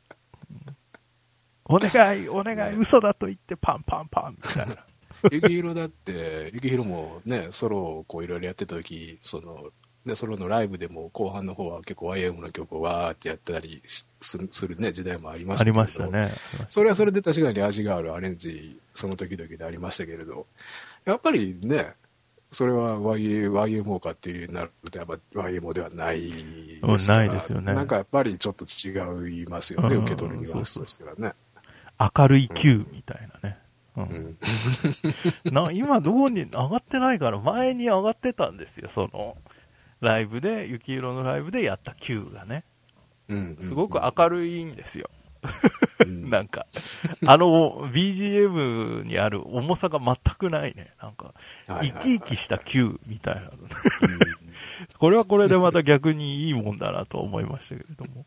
お願い、お願い、ね、嘘だと言ってパンパンパンみたいな。 幸宏だって、幸宏もね、ソロをこういろいろやってた時、その、ね、ソロのライブでも後半の方は結構 ワイエム の曲をわーってやったりする、ね、時代もありましたけど。 ありましたね。 それはそれで確かに味があるアレンジ、その時々でありましたけれど、やっぱりね、それは ワイエムオー かっていうなると、やっぱ ワイエムオー ではないですから、 ないですよね。 なんかやっぱりちょっと違いますよね、受け取るニュアンスとしてはね。 明るい Q みたいなね。うんうんな今どこに上がってないから、前に上がってたんですよ、そのライブで、幸宏のライブでやった Q がね、 うんうんうん、 すごく明るいんですよ、 うん、 なんかあの ビージーエム にある重さが全くないね、なんか生き生きした Q みたいなの、うん、これはこれでまた逆にいいもんだなと思いましたけれども。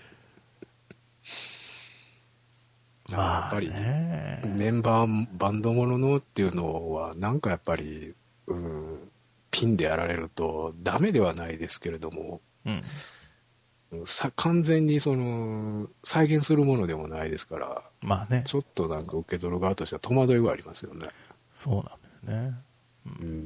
まあ、やっぱりメンバーバンドもののっていうのはなんかやっぱり、うん、ピンでやられるとダメではないですけれども、うん、さ完全にその再現するものでもないですから、 まあね、ちょっとなんか受け取る側としては戸惑いはありますよね。 そうなんだよね、 うんうん、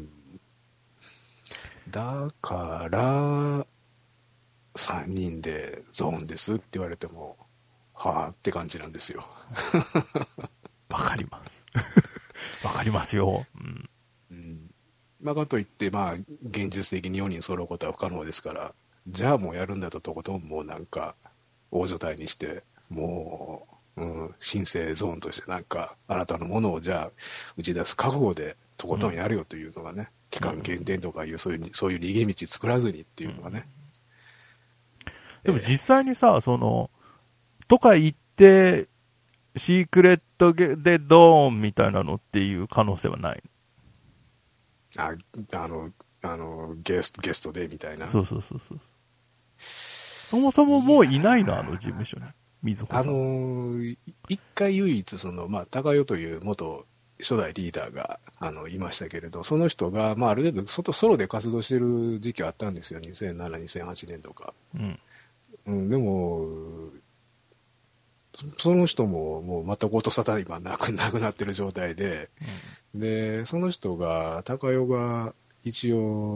だからさんにんでゾーンですって言われてもはあって感じなんですよ。 わかります。わかりますよ。うん。 うん、まあ、かといって、まあ、現実的によにん揃うことは不可能ですから、じゃあもうやるんだととことんもうなんか、大所帯にして、もう、うん、新生ゾーンとしてなんか、新たなものをじゃあ、打ち出す覚悟でとことんやるよというのがね、うん、期間限定とかいう、そういう、そういう逃げ道作らずにっていうのがね。 うん、でも実際にさ、その、とか言って、シークレットでドーンみたいなのっていう可能性はない？ あ、あの、あの、ゲスト、ゲストでみたいな。 そうそうそうそう。そもそももういないの、あの事務所に。水穂さん。 あの、一回唯一、その、まあ、高代という元初代リーダーが、あの、いましたけれど、その人が、まあ、ある程度、外、ソロで活動してる時期はあったんですよ。にせんなな、にせんはちねんとか。 うん。 うん、でも、その人ももう全く音沙汰今なくなくなってる状態で、うん、でその人が高代が一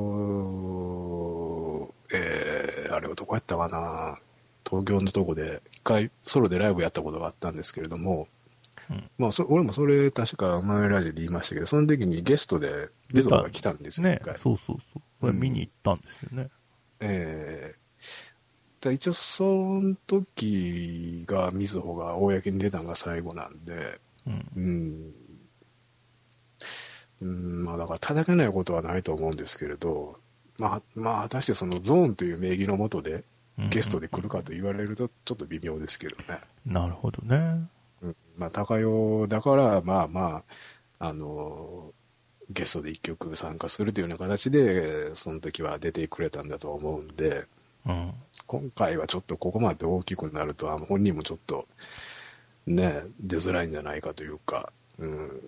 応、えー、あれはどこやったかな、東京のとこで一回ソロでライブやったことがあったんですけれども、うん、まあそ俺もそれ確か前ラジオで言いましたけど、その時にゲストでリゾが来たんですよね。そうそうそう、これ見に行ったんですよね。うん、 えー一応その時がみずほが公に出たのが最後なんで、うん、うん、うん、まあだから叩けないことはないと思うんですけれど、まあまあ果たしてそのゾーンという名義のもとでゲストで来るかと言われるとちょっと微妙ですけどね。 なるほどね。 うん、まあ高代だからまあまああのゲストで一曲参加するというような形で、その時は出てくれたんだと思うんで、 うん。 今回はちょっとここまで大きくなると、あの本人もちょっと、ね、出づらいんじゃないかというか、うん、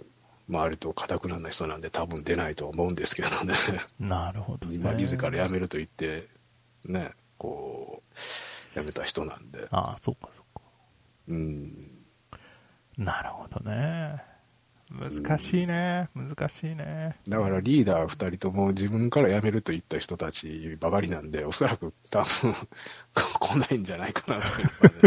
まあ、割と堅くなな人なんで多分出ないと思うんですけどね。 なるほど、ね。 今、自ら辞めると言って、ね、こう、辞めた人なんで。 ああ、そうかそうか。 うん。 なるほどね。難しいね。うん、難しいね。 だからリーダーふたりとも自分から辞めると言った人たちばかりなんで、おそらく多分来ないんじゃないかなというかね。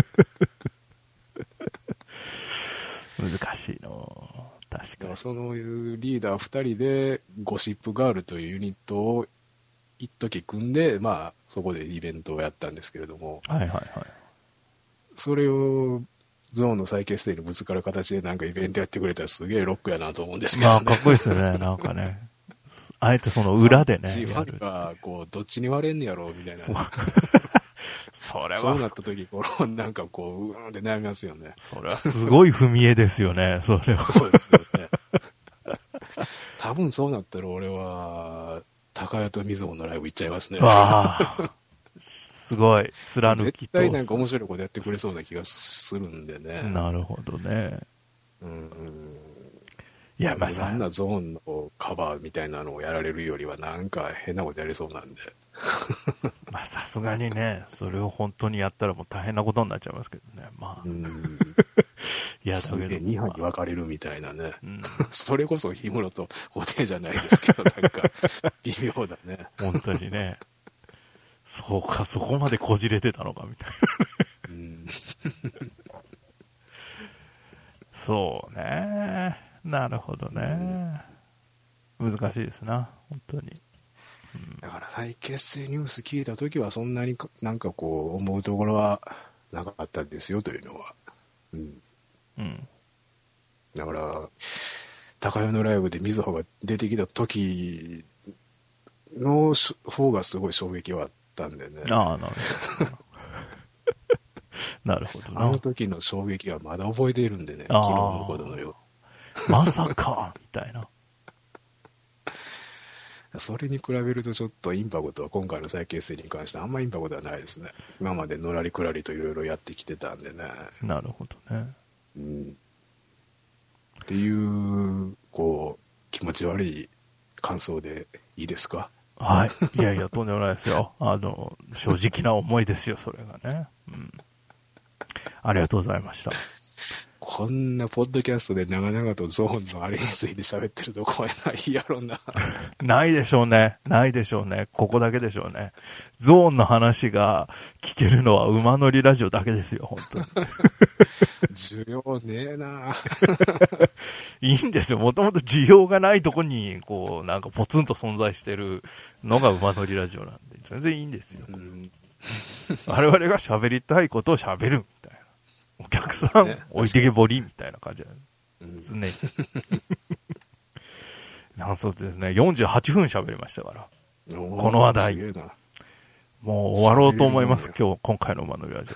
難しいの。確かに。 そのリーダーふたりでゴシップガールというユニットを一時組んで、まあそこでイベントをやったんですけれども、 はいはいはい。 それをゾーンの再結成にぶつかる形でなんかイベントやってくれたらすげえロックやなと思うんですけど、ね、 まあかっこいいですよね、なんかね。あえてその裏でね。 ファンがこうどっちに割れんねやろうみたいな。 それは。 そうなった時、こう、なんかこう、うーんって悩みますよね。 それはすごい踏み絵ですよね、それは。 そうですよね。多分そうなったら俺は、高谷と水穂のライブ行っちゃいますね。 わあ。すごい、貫きと。 絶対なんか面白いことやってくれそうな気がするんでね。 なるほどね。 うん。 いや、まあさ。 あんなゾーンのカバーみたいなのをやられるよりは、なんか変なことやりそうなんで。 まあさすがにね、それを本当にやったらもう大変なことになっちゃいますけどね。まあ。うん。いや、だけど。 に派に分かれるみたいなね。うん、それこそ氷室と布袋じゃないですけど、なんか微妙だね。 本当にね。そうか、そこまでこじれてたのかみたいな。うん、そうね。なるほどね。うん、難しいですな、本当に。 うん、だから再結成ニュース聞いたときはそんなになんかこう思うところはなかったですよというのは。うん。うん、だから、高代のライブで水穂が出てきた時の方がすごい衝撃はあったんでね。 ああ、なるほど。なるほどな。 あの時の衝撃はまだ覚えているんでね、昨日のことのよう。まさかみたいな。 それに比べるとちょっとインパクトは今回の再結成に関してあんまインパクトはないですね。今までのらりくらりといろいろやってきてたんでね。 なるほどね。 うん、っていうこう気持ち悪い感想でいいですか？ はい。いやいや、とんでもないですよ。あの、正直な思いですよ、それがね。うん。ありがとうございました。 こんなポッドキャストで長々とゾーンのあれについて喋ってるとこはないやろな。ないでしょうね。ないでしょうね。ここだけでしょうね。ゾーンの話が聞けるのは馬乗りラジオだけですよ、本当に。 需要ねえな。 いいんですよ。もともと需要がないとこに、こう、なんかポツンと存在してるのが馬乗りラジオなんで、全然いいんですよ。うん、我々が喋りたいことを喋るみたいな。お客さん、ね、置いてけぼりみたいな感じですね。なんそうですね。よんじゅうはっぷん喋りましたから。この話題。もう終わろうと思います。今日、今回の馬乗りラジオ。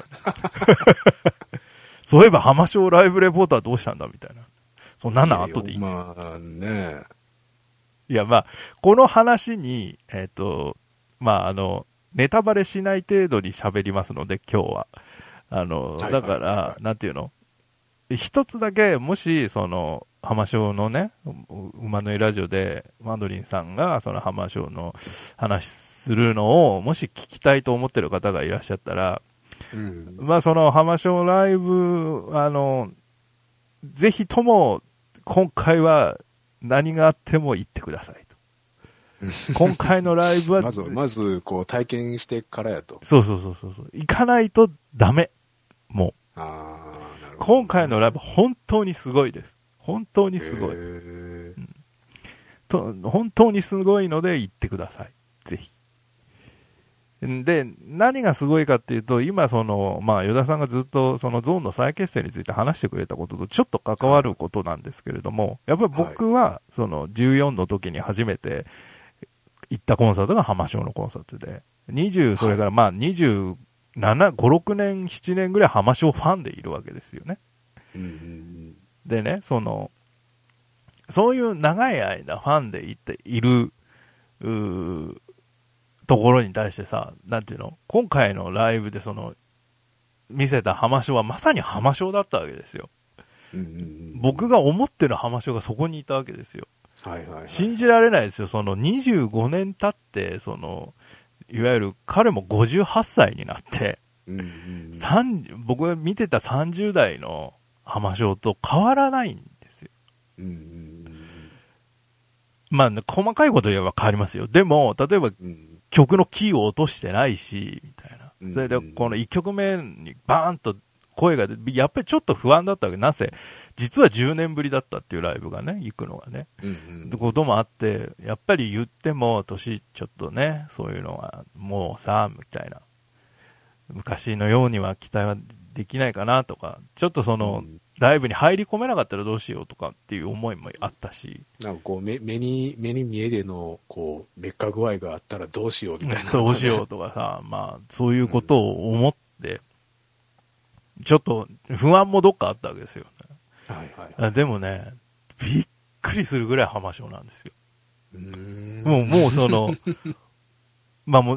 そういえば、浜松ライブレポーターどうしたんだみたいな。そんなの後でいいんです。 まあね。 いや、まあ、この話に、えっと、まあ、あの、ネタバレしない程度に喋りますので、今日は。あの、だから、なんていうの一つだけ、もし、その、浜松のね、馬の絵ラジオで、マンドリンさんが、その浜松の話するのを、もし聞きたいと思ってる方がいらっしゃったら、うん、まあ、その浜松ライブ、あの、ぜひとも、今回は何があっても行ってくださいと。今回のライブは、 まず、まず、こう、体験してからやと。 そうそうそうそう。行かないとダメ。もう。 ああ、なるほど、ね。 今回のライブ、本当にすごいです。本当にすごい。うん、と本当にすごいので行ってください。ぜひ。で、何がすごいかっていうと、今その、まあ、与田さんがずっとそのゾーンの再結成について話してくれたこととちょっと関わることなんですけれども、はい、やっぱり僕は、そのじゅうよんの時に初めて行ったコンサートが浜松のコンサートで、にじゅう、それからまあにじゅうなな、ご、ろくねん、ななねんぐらい浜松ファンでいるわけですよね。うんうんうん、でね、その、 そういう長い間ファンでいている、うところに対してさ、なんていうの、今回のライブでその、見せた浜章はまさに浜章だったわけですよ。 うんうんうん、 僕が思ってる浜章がそこにいたわけですよ。 はいはいはい、 信じられないですよ。そのにじゅうごねん経って、その、いわゆる彼もごじゅうはっさいになって、 うんうんうん、 僕が見てたさんじゅう代の浜章と変わらないんですよ。 うんうんうん、 まあ、細かいこと言えば変わりますよ。でも、例えば、うん、曲のキーを落としてないし、みたいな。それで、このいっきょくめにバーンと声が出て、やっぱりちょっと不安だったわけ。なぜ、実はじゅうねんぶりだったっていうライブがね、行くのがね。うんうん、ってこともあって、やっぱり言っても、年ちょっとね、そういうのは、もうさ、みたいな。昔のようには期待はできないかなとか、ちょっとその、うん、ライブに入り込めなかったらどうしようとかっていう思いもあったし。 なんかこう目、目に、目に見えでの、こう、劣化具合があったらどうしようみたいな、ね。 どうしようとかさ、まあ、そういうことを思って、うん、ちょっと不安もどっかあったわけですよ、ね。はいはいはい、でもね、びっくりするぐらい浜章なんですよ。うーんもう、もうその、まあもう、うん、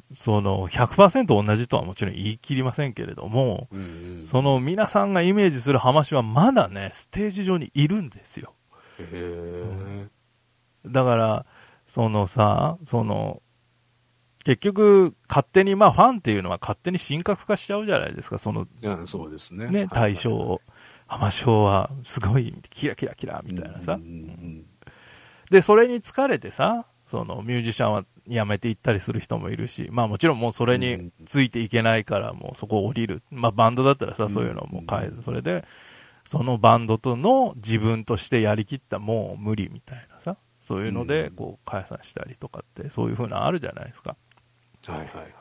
その、ひゃくパーセント 同じとはもちろん言い切りませんけれども、うんうんうん、その皆さんがイメージする浜章はまだね、ステージ上にいるんですよ。へー、うん、だから、そのさ、その、結局、勝手に、まあファンっていうのは勝手に神格化しちゃうじゃないですか、その、 うん、そうですね。 ね、対象を。浜章はすごいキラキラキラみたいなさ、うんうんうん。で、それに疲れてさ、そのミュージシャンは辞めていったりする人もいるし、まあもちろんもうそれについていけないからもうそこを降りる。まあバンドだったらさ、そういうのも変えず、それで、そのバンドとの自分としてやりきったもう無理みたいなさ、そういうのでこう解散したりとかって、そういう風なのあるじゃないですか。はいはいはい。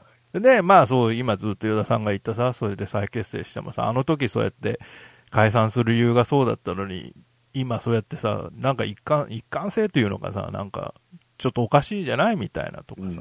で、まあそう、今ずっと与田さんが言ったさ、それで再結成してもさ、あの時そうやって解散する理由がそうだったのに、今そうやってさ、なんか一貫、一貫性というのがさ、なんか、ちょっとおかしいじゃないみたいなとかさ。うんうんうん、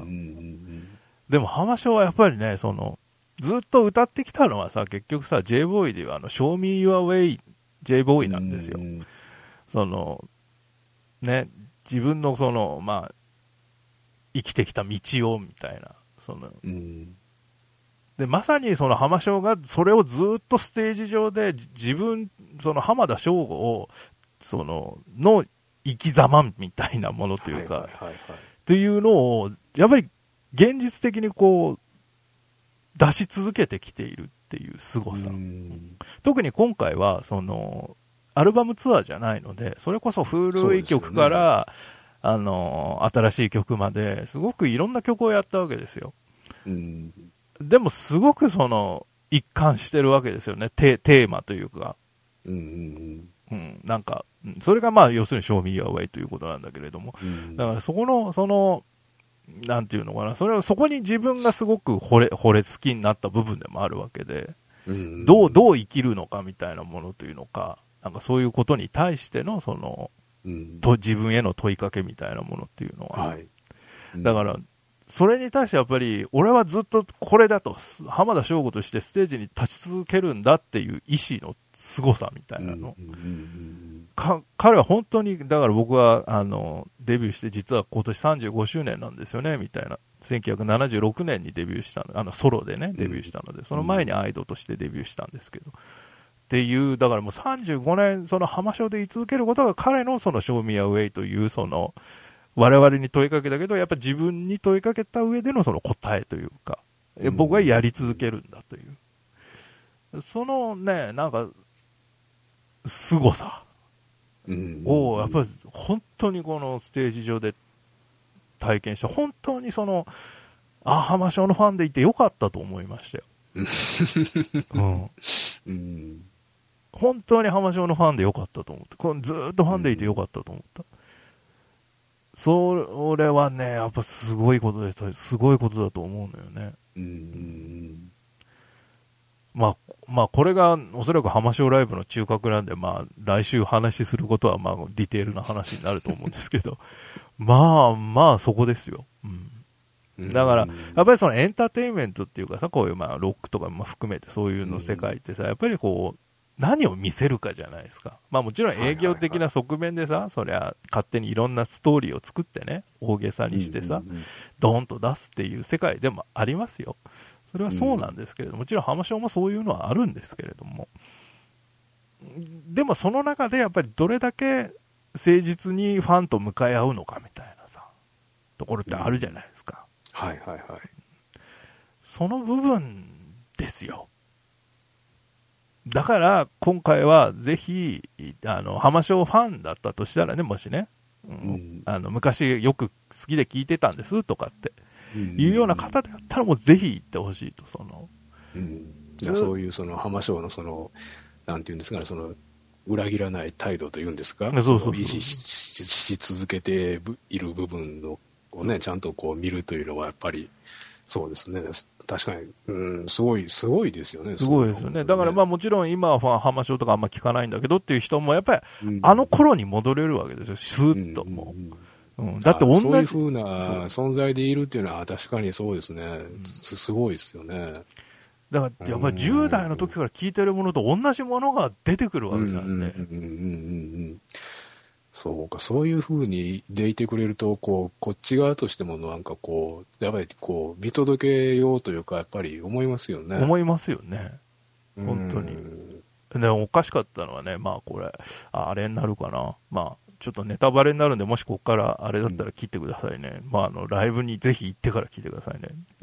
でも浜章はやっぱりね、その、ずっと歌ってきたのはさ、結局さ、J ボーイではあの、Show Me Your Way J ボーイなんですよ。うんうん、その、ね、自分のその、まあ、生きてきた道を、みたいな、その、うん、で、まさにその浜章がそれをずっとステージ上で自分、その浜田省吾を、その、の生き様みたいなものというか、はいはいはいはい、っていうのを、やっぱり現実的にこう、出し続けてきているっていう凄さ。特に今回は、その、アルバムツアーじゃないので、それこそ古い曲から、ね、あの、新しい曲まで、すごくいろんな曲をやったわけですよ。うんでもすごくその、一貫してるわけですよね。テ, テーマというか。うんうんうん。うん。なんか、それがまあ、要するに、Show Me Your Wayということなんだけれども。うん、だからそこの、その、なんていうのかな。それは、そこに自分がすごく惚れ、惚れ好きになった部分でもあるわけで。うんうん、どう、どう生きるのかみたいなものというのか。なんかそういうことに対しての、その、うん、と自分への問いかけみたいなものっていうのは。はいうん、だから、それに対してやっぱり、俺はずっとこれだと、浜田省吾としてステージに立ち続けるんだっていう意志の凄さみたいなの。うんうんうん、か彼は本当に、だから僕は、あの、デビューして実は今年さんじゅうごしゅうねんなんですよね、みたいな。せんきゅうひゃくななじゅうろくねんにデビューしたの、あの、ソロでね、デビューしたので、その前にアイドルとしてデビューしたんですけど。っていう、だからもうさんじゅうごねん、その浜章で居続けることが彼のそのShow Me Your Wayという、その、我々に問いかけたけど、やっぱ自分に問いかけた上でのその答えというか、うん、僕はやり続けるんだという。そのね、なんか、凄さを、やっぱり本当にこのステージ上で体験して、本当にその、あ、浜章のファンでいてよかったと思いましたよ。うんうん、本当に浜章のファンでよかったと思って、このずっとファンでいてよかったと思った。うんそれはね、やっぱすごいことです。すごいことだと思うのよね。うん。まあ、まあ、これがおそらく浜章ライブの中核なんで、まあ、来週話することは、まあ、ディテールな話になると思うんですけど、まあ、まあ、そこですよ。うん。だから、やっぱりそのエンターテインメントっていうかさ、こういうまあ、ロックとかも含めてそういうの世界ってさ、やっぱりこう、 何を見せるかじゃないですか。まあもちろん営業的な側面でさ、はいはいはい、そりゃ勝手にいろんなストーリーを作ってね、大げさにしてさ、うんうんうん、ドーンと出すっていう世界でもありますよ。それはそうなんですけれども、もちろん浜省もそういうのはあるんですけれども、でもその中でやっぱりどれだけ誠実にファンと向かい合うのかみたいなさ、ところってあるじゃないですか。 うん、はいはいはい。 その部分ですよ。だから今回はぜひあの浜省ファンだったとしたらね、もしね、うんうん、あの昔よく好きで聞いてたんですとかっていうような方であったらもうぜひ行ってほしいと。その、 うん、そういうその浜省のそのなんていうんですかね、その裏切らない態度というんですか、 そうそうそう、 維持 し, し, し続けている部分のをねちゃんとこう見るというのはやっぱりそうですね、確かに、うん、すごいすごいですよね。 すごいですよね。だからまあもちろん今は浜省とかあんま聞かないんだけどっていう人もやっぱり、うん、あの頃に戻れるわけですよ、スーッともう。うんうんうんうん、だって同じそういう風な存在でいるっていうのは確かにそうですね、うん、す, すごいですよね。 だからやっぱりじゅう代の時から聞いてるものと同じものが出てくるわけなんで。 そうか、そういう風にでいてくれると、こう、こっち側としてもなんかこう、やっぱりこう、見届けようというか、やっぱり思いますよね。 思いますよね。本当に。でもおかしかったのはね、まあこれ、あ, あれになるかな。まあちょっとネタバレになるんで、もしここからあれだったら切ってくださいね。うん、まああの、ライブにぜひ行ってから聞いてくださいね。うん、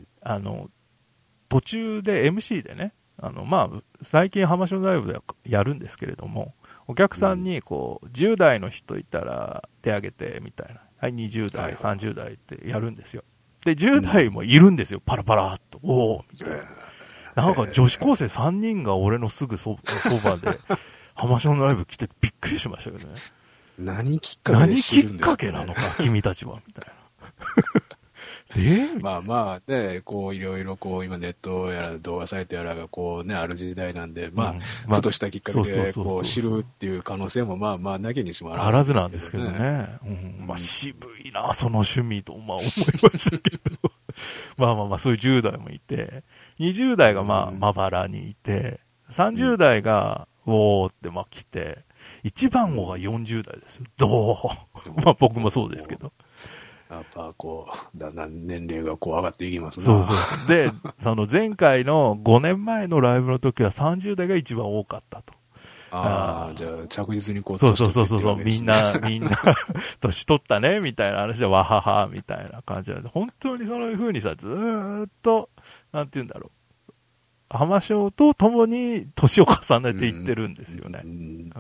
あの、途中で エムシー でね、あの、まあ最近浜省ライブでやるんですけれども、お客さんにこう、じゅう代の人いたら手挙げてみたいな。はい、にじゅう代、さんじゅう代ってやるんですよ。で、じゅう代もいるんですよ。パラパラっと。おーみたいな。なんか女子高生さんにんが俺のすぐそばで、浜省のライブ来てびっくりしましたけどね。 何きっかけで知るんですかね。 何きっかけなのか、君たちは、みたいな。えー、 まあまあね、こういろいろこう今ネットやら動画サイトやらがこうね、ある時代なんで、まあ、うんまあ、ふとしたきっかけでこう知るっていう可能性もまあまあなきにしもあらずなんですけどね。うん、まあ渋いな、その趣味と、まあ思いましたけど。まあまあまあそういうじゅう代もいて、にじゅう代がまあまばらにいて、さんじゅう代がウォーってまあ来て、一番後がよんじゅう代ですよ。どうまあ僕もそうですけど。 やっぱこう、だんだん年齢がこう上がっていきますね。 そうそう。で、その前回のごねんまえのライブの時はさんじゅう代が一番多かったと。 ああ、じゃあ着実にこう、 そうそうそうそう、みんな、みんな、年取ったね、みたいな話で、わはは、みたいな感じなんで、本当にそういう風にさ、ずーっと、なんて言うんだろう。浜省と共に年を重ねていってるんですよね。うんうん、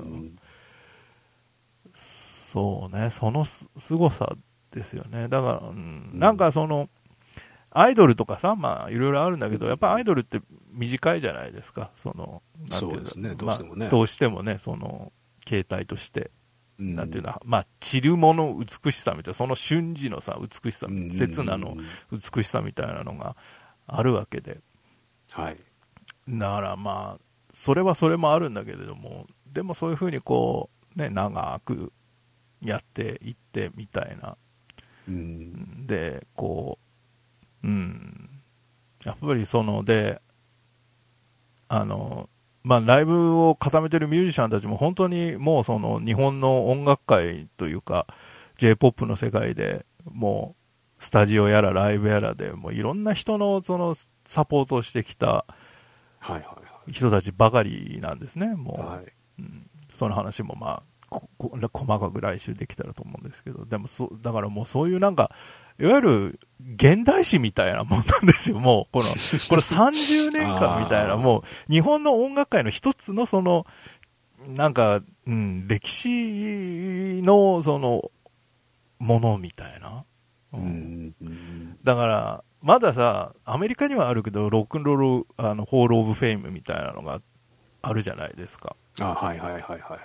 そうね、そのす凄さですよね。だから、うん、なんかその、アイドルとかさ、まあいろいろあるんだけど、やっぱアイドルって短いじゃないですか。その、 なんていうの、そうですね、どうしてもね。 まあ、どうしてもね、その、形態として、うん、なんていうの、まあ、散るもの美しさみたいな、その瞬時のさ、美しさ、刹那の美しさみたいなのがあるわけで。 はい。 だからまあ、それはそれもあるんだけれども、でもそういうふうにこう、ね、長くやっていってみたいな。うん、で、こう、うん、やっぱりその、で、あの、まあ、ライブを固めてるミュージシャンたちも本当にもうその日本の音楽界というか J-ポップ の世界でもうスタジオやらライブやらでもういろんな人のそのサポートをしてきた人たちばかりなんですね。もう、はい、うん、その話もまあここ細かく来週できたらと思うんですけど、でもそだからもうそういうなんかいわゆる現代史みたいなもんなんですよ。もうこのこれさんじゅうねんかんみたいな、もう日本の音楽界の一つのそのなんか、うん、歴史のそのものみたいな、うん、だからまださアメリカにはあるけどロックンロールあのホールオブフェイムみたいなのがあるじゃないですか。 あ、はいはいはいはいはい。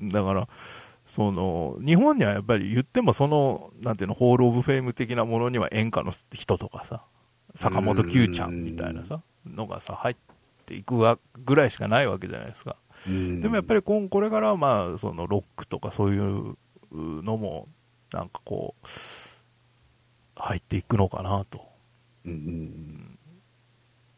だからその日本にはやっぱり言ってもそのなんていうのホールオブフェイム的なものには演歌の人とかさ坂本九ちゃんみたいなさのがさ入っていくぐらいしかないわけじゃないですか。でもやっぱりここれからはまあそのロックとかそういうのもなんかこう入っていくのかなと、うん、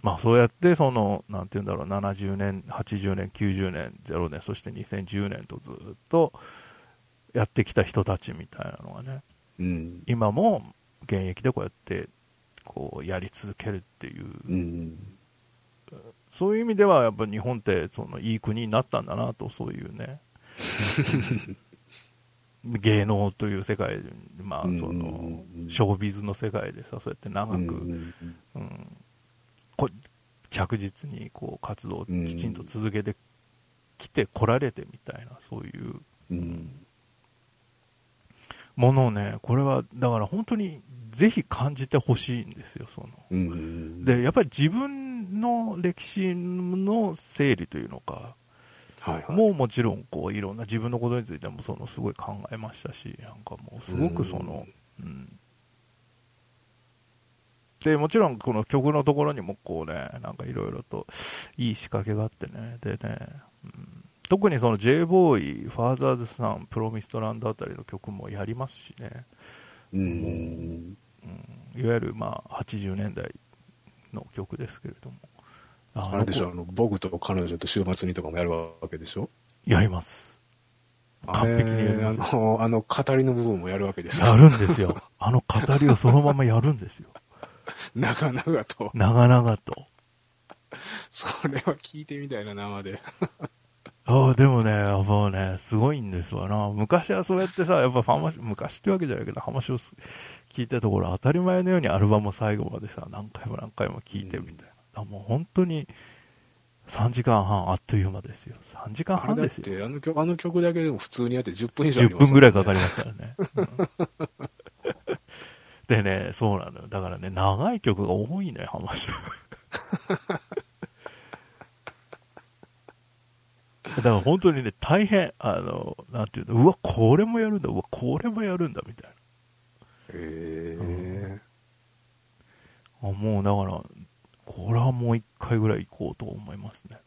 まあそうやってそのなんていうんだろう、ななじゅうねん、はちじゅうねん、きゅうじゅうねん、ゼロねん、そしてにせんじゅうねんとずっとやってきた人たちみたいなのがね、 うん、 今も現役でこうやってこうやり続けるっていう、 うん、 そういう意味ではやっぱ日本ってそのいい国になったんだなと、そういうね芸能という世界、まあそのショービズの世界でさ、そうやって長く、うんうん、こ着実にこう活動をきちんと続けてきてこられてみたいな、そういう、うん、ものをね、これはだから本当にぜひ感じてほしいんですよ。その、うん、でやっぱり自分の歴史の整理というのか、はいはい、もうもちろんこういろんな自分のことについてもそのすごい考えましたし、なんかもうすごくその、うん、うん、でもちろんこの曲のところにもこうね、なんかいろいろといい仕掛けがあってね、でね、うん、特にその J ボーイ、ファーザーズさん、プロミストランドあたりの曲もやりますしね、うん、うん、いわゆるまあはちじゅうねんだいの曲ですけれども、 あ, あれでしょ、あの僕と彼女と週末にとかもやるわけでしょ。 やります。完璧にやります。 あの、あの語りの部分もやるわけですよ。 やるんですよ。あの語りをそのままやるんですよ。 長々と。 長々と。 それは聞いてみたいな、生で。 ああ、でもね、もうね、すごいんですわな。昔はそうやってさ、やっぱファンマシ、昔ってわけじゃないけど、ハマシを聞いたところ、当たり前のようにアルバムを最後までさ、何回も何回も聞いてみたいな。うん、もう本当に、さんじかんはんあっという間ですよ。さんじかんはんですよ。 あれだってあの曲、あの曲だけでも普通にやってじゅっぷん以上ありますからね。じゅっぷんぐらいかかりますからね。うん、でね、そうなのよ。だからね、長い曲が多いのよ、ハマシ。だから本当にね、大変、あの、なんていうの、うわ、これもやるんだ、うわ、これもやるんだ、みたいな。 へえー。うん、あ、もうだから、これはもう一回ぐらい行こうと思いますね。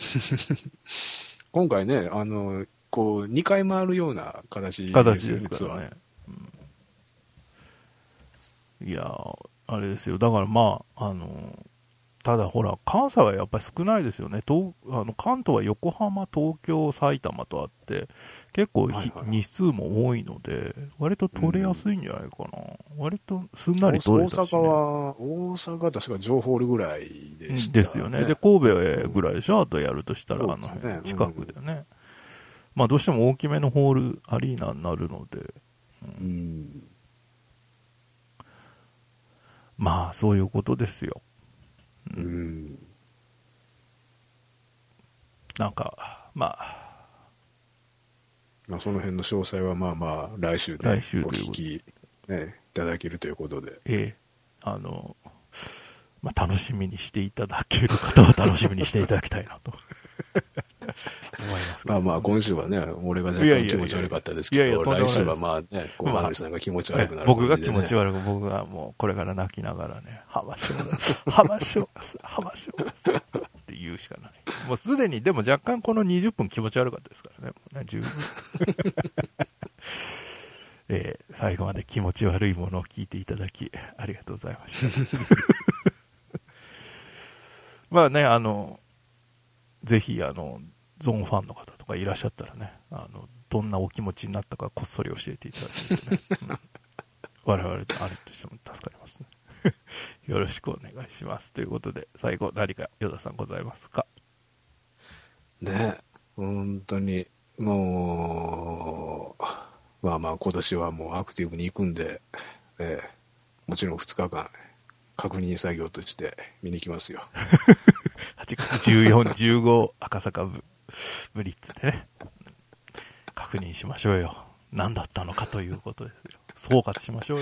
今回ね、あの、こう、にかい回るような形ですよね、形ですからね。うん、いやあれですよ。だからまあ、あの、ただほら、関西はやっぱり少ないですよね。東あの関東は横浜、東京、埼玉とあって、結構、はいはい、日数も多いので、割と取れやすいんじゃないかな。うん、割とすんなり取れたし、ね、 大阪は、大阪確か情報ぐらいでしたね。 ですよね。で、神戸ぐらいでしょ、あとやるとしたら、あの辺、近くでね。まあ、どうしても大きめのホール、アリーナになるので、うんうん、まあ、そういうことですよ。うん、うんなんか、まあ、 まあ、その辺の詳細はまあまあ、来週ね、来週お聞き、ね、いただけるということで。 ええ、あの、まあ、楽しみにしていただける方は楽しみにしていただきたいなと。思いますまあまあ、今週はね、俺が若干気持ち悪かったですけど、いやいや来週はまあね、こう、花火さんが気持ち悪くなる、ね、 僕が気持ち悪く、僕がもうこれから泣きながらね、浜翔が、浜翔が、浜翔が、って言うしかない。もうすでに、でも若干このにじゅっぷん気持ち悪かったですからね、もうね十分。えー、最後まで気持ち悪いものを聞いていただき、ありがとうございました。まあね、あの、ぜひ、あの、ゾーンファンの方とかいらっしゃったらね、あの、どんなお気持ちになったかこっそり教えていただけるとね、うん、我々であるとしても助かりますね。よろしくお願いします。ということで、最後何か与田さんございますか？ ね、本当に、もう、まあまあ今年はもうアクティブに行くんで、えー、もちろんふつかかん確認作業として見に行きますよ。 はちがつじゅうよっか、じゅうご赤坂ブブリッツでね、確認しましょうよ。何だったのかということですよ。総括しましょうよ。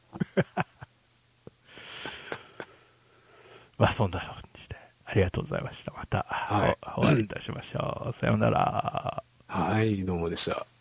まあそんな感じでありがとうございました。また、はい、お, お会いいたしましょう。さようなら。 はい、どうもでした。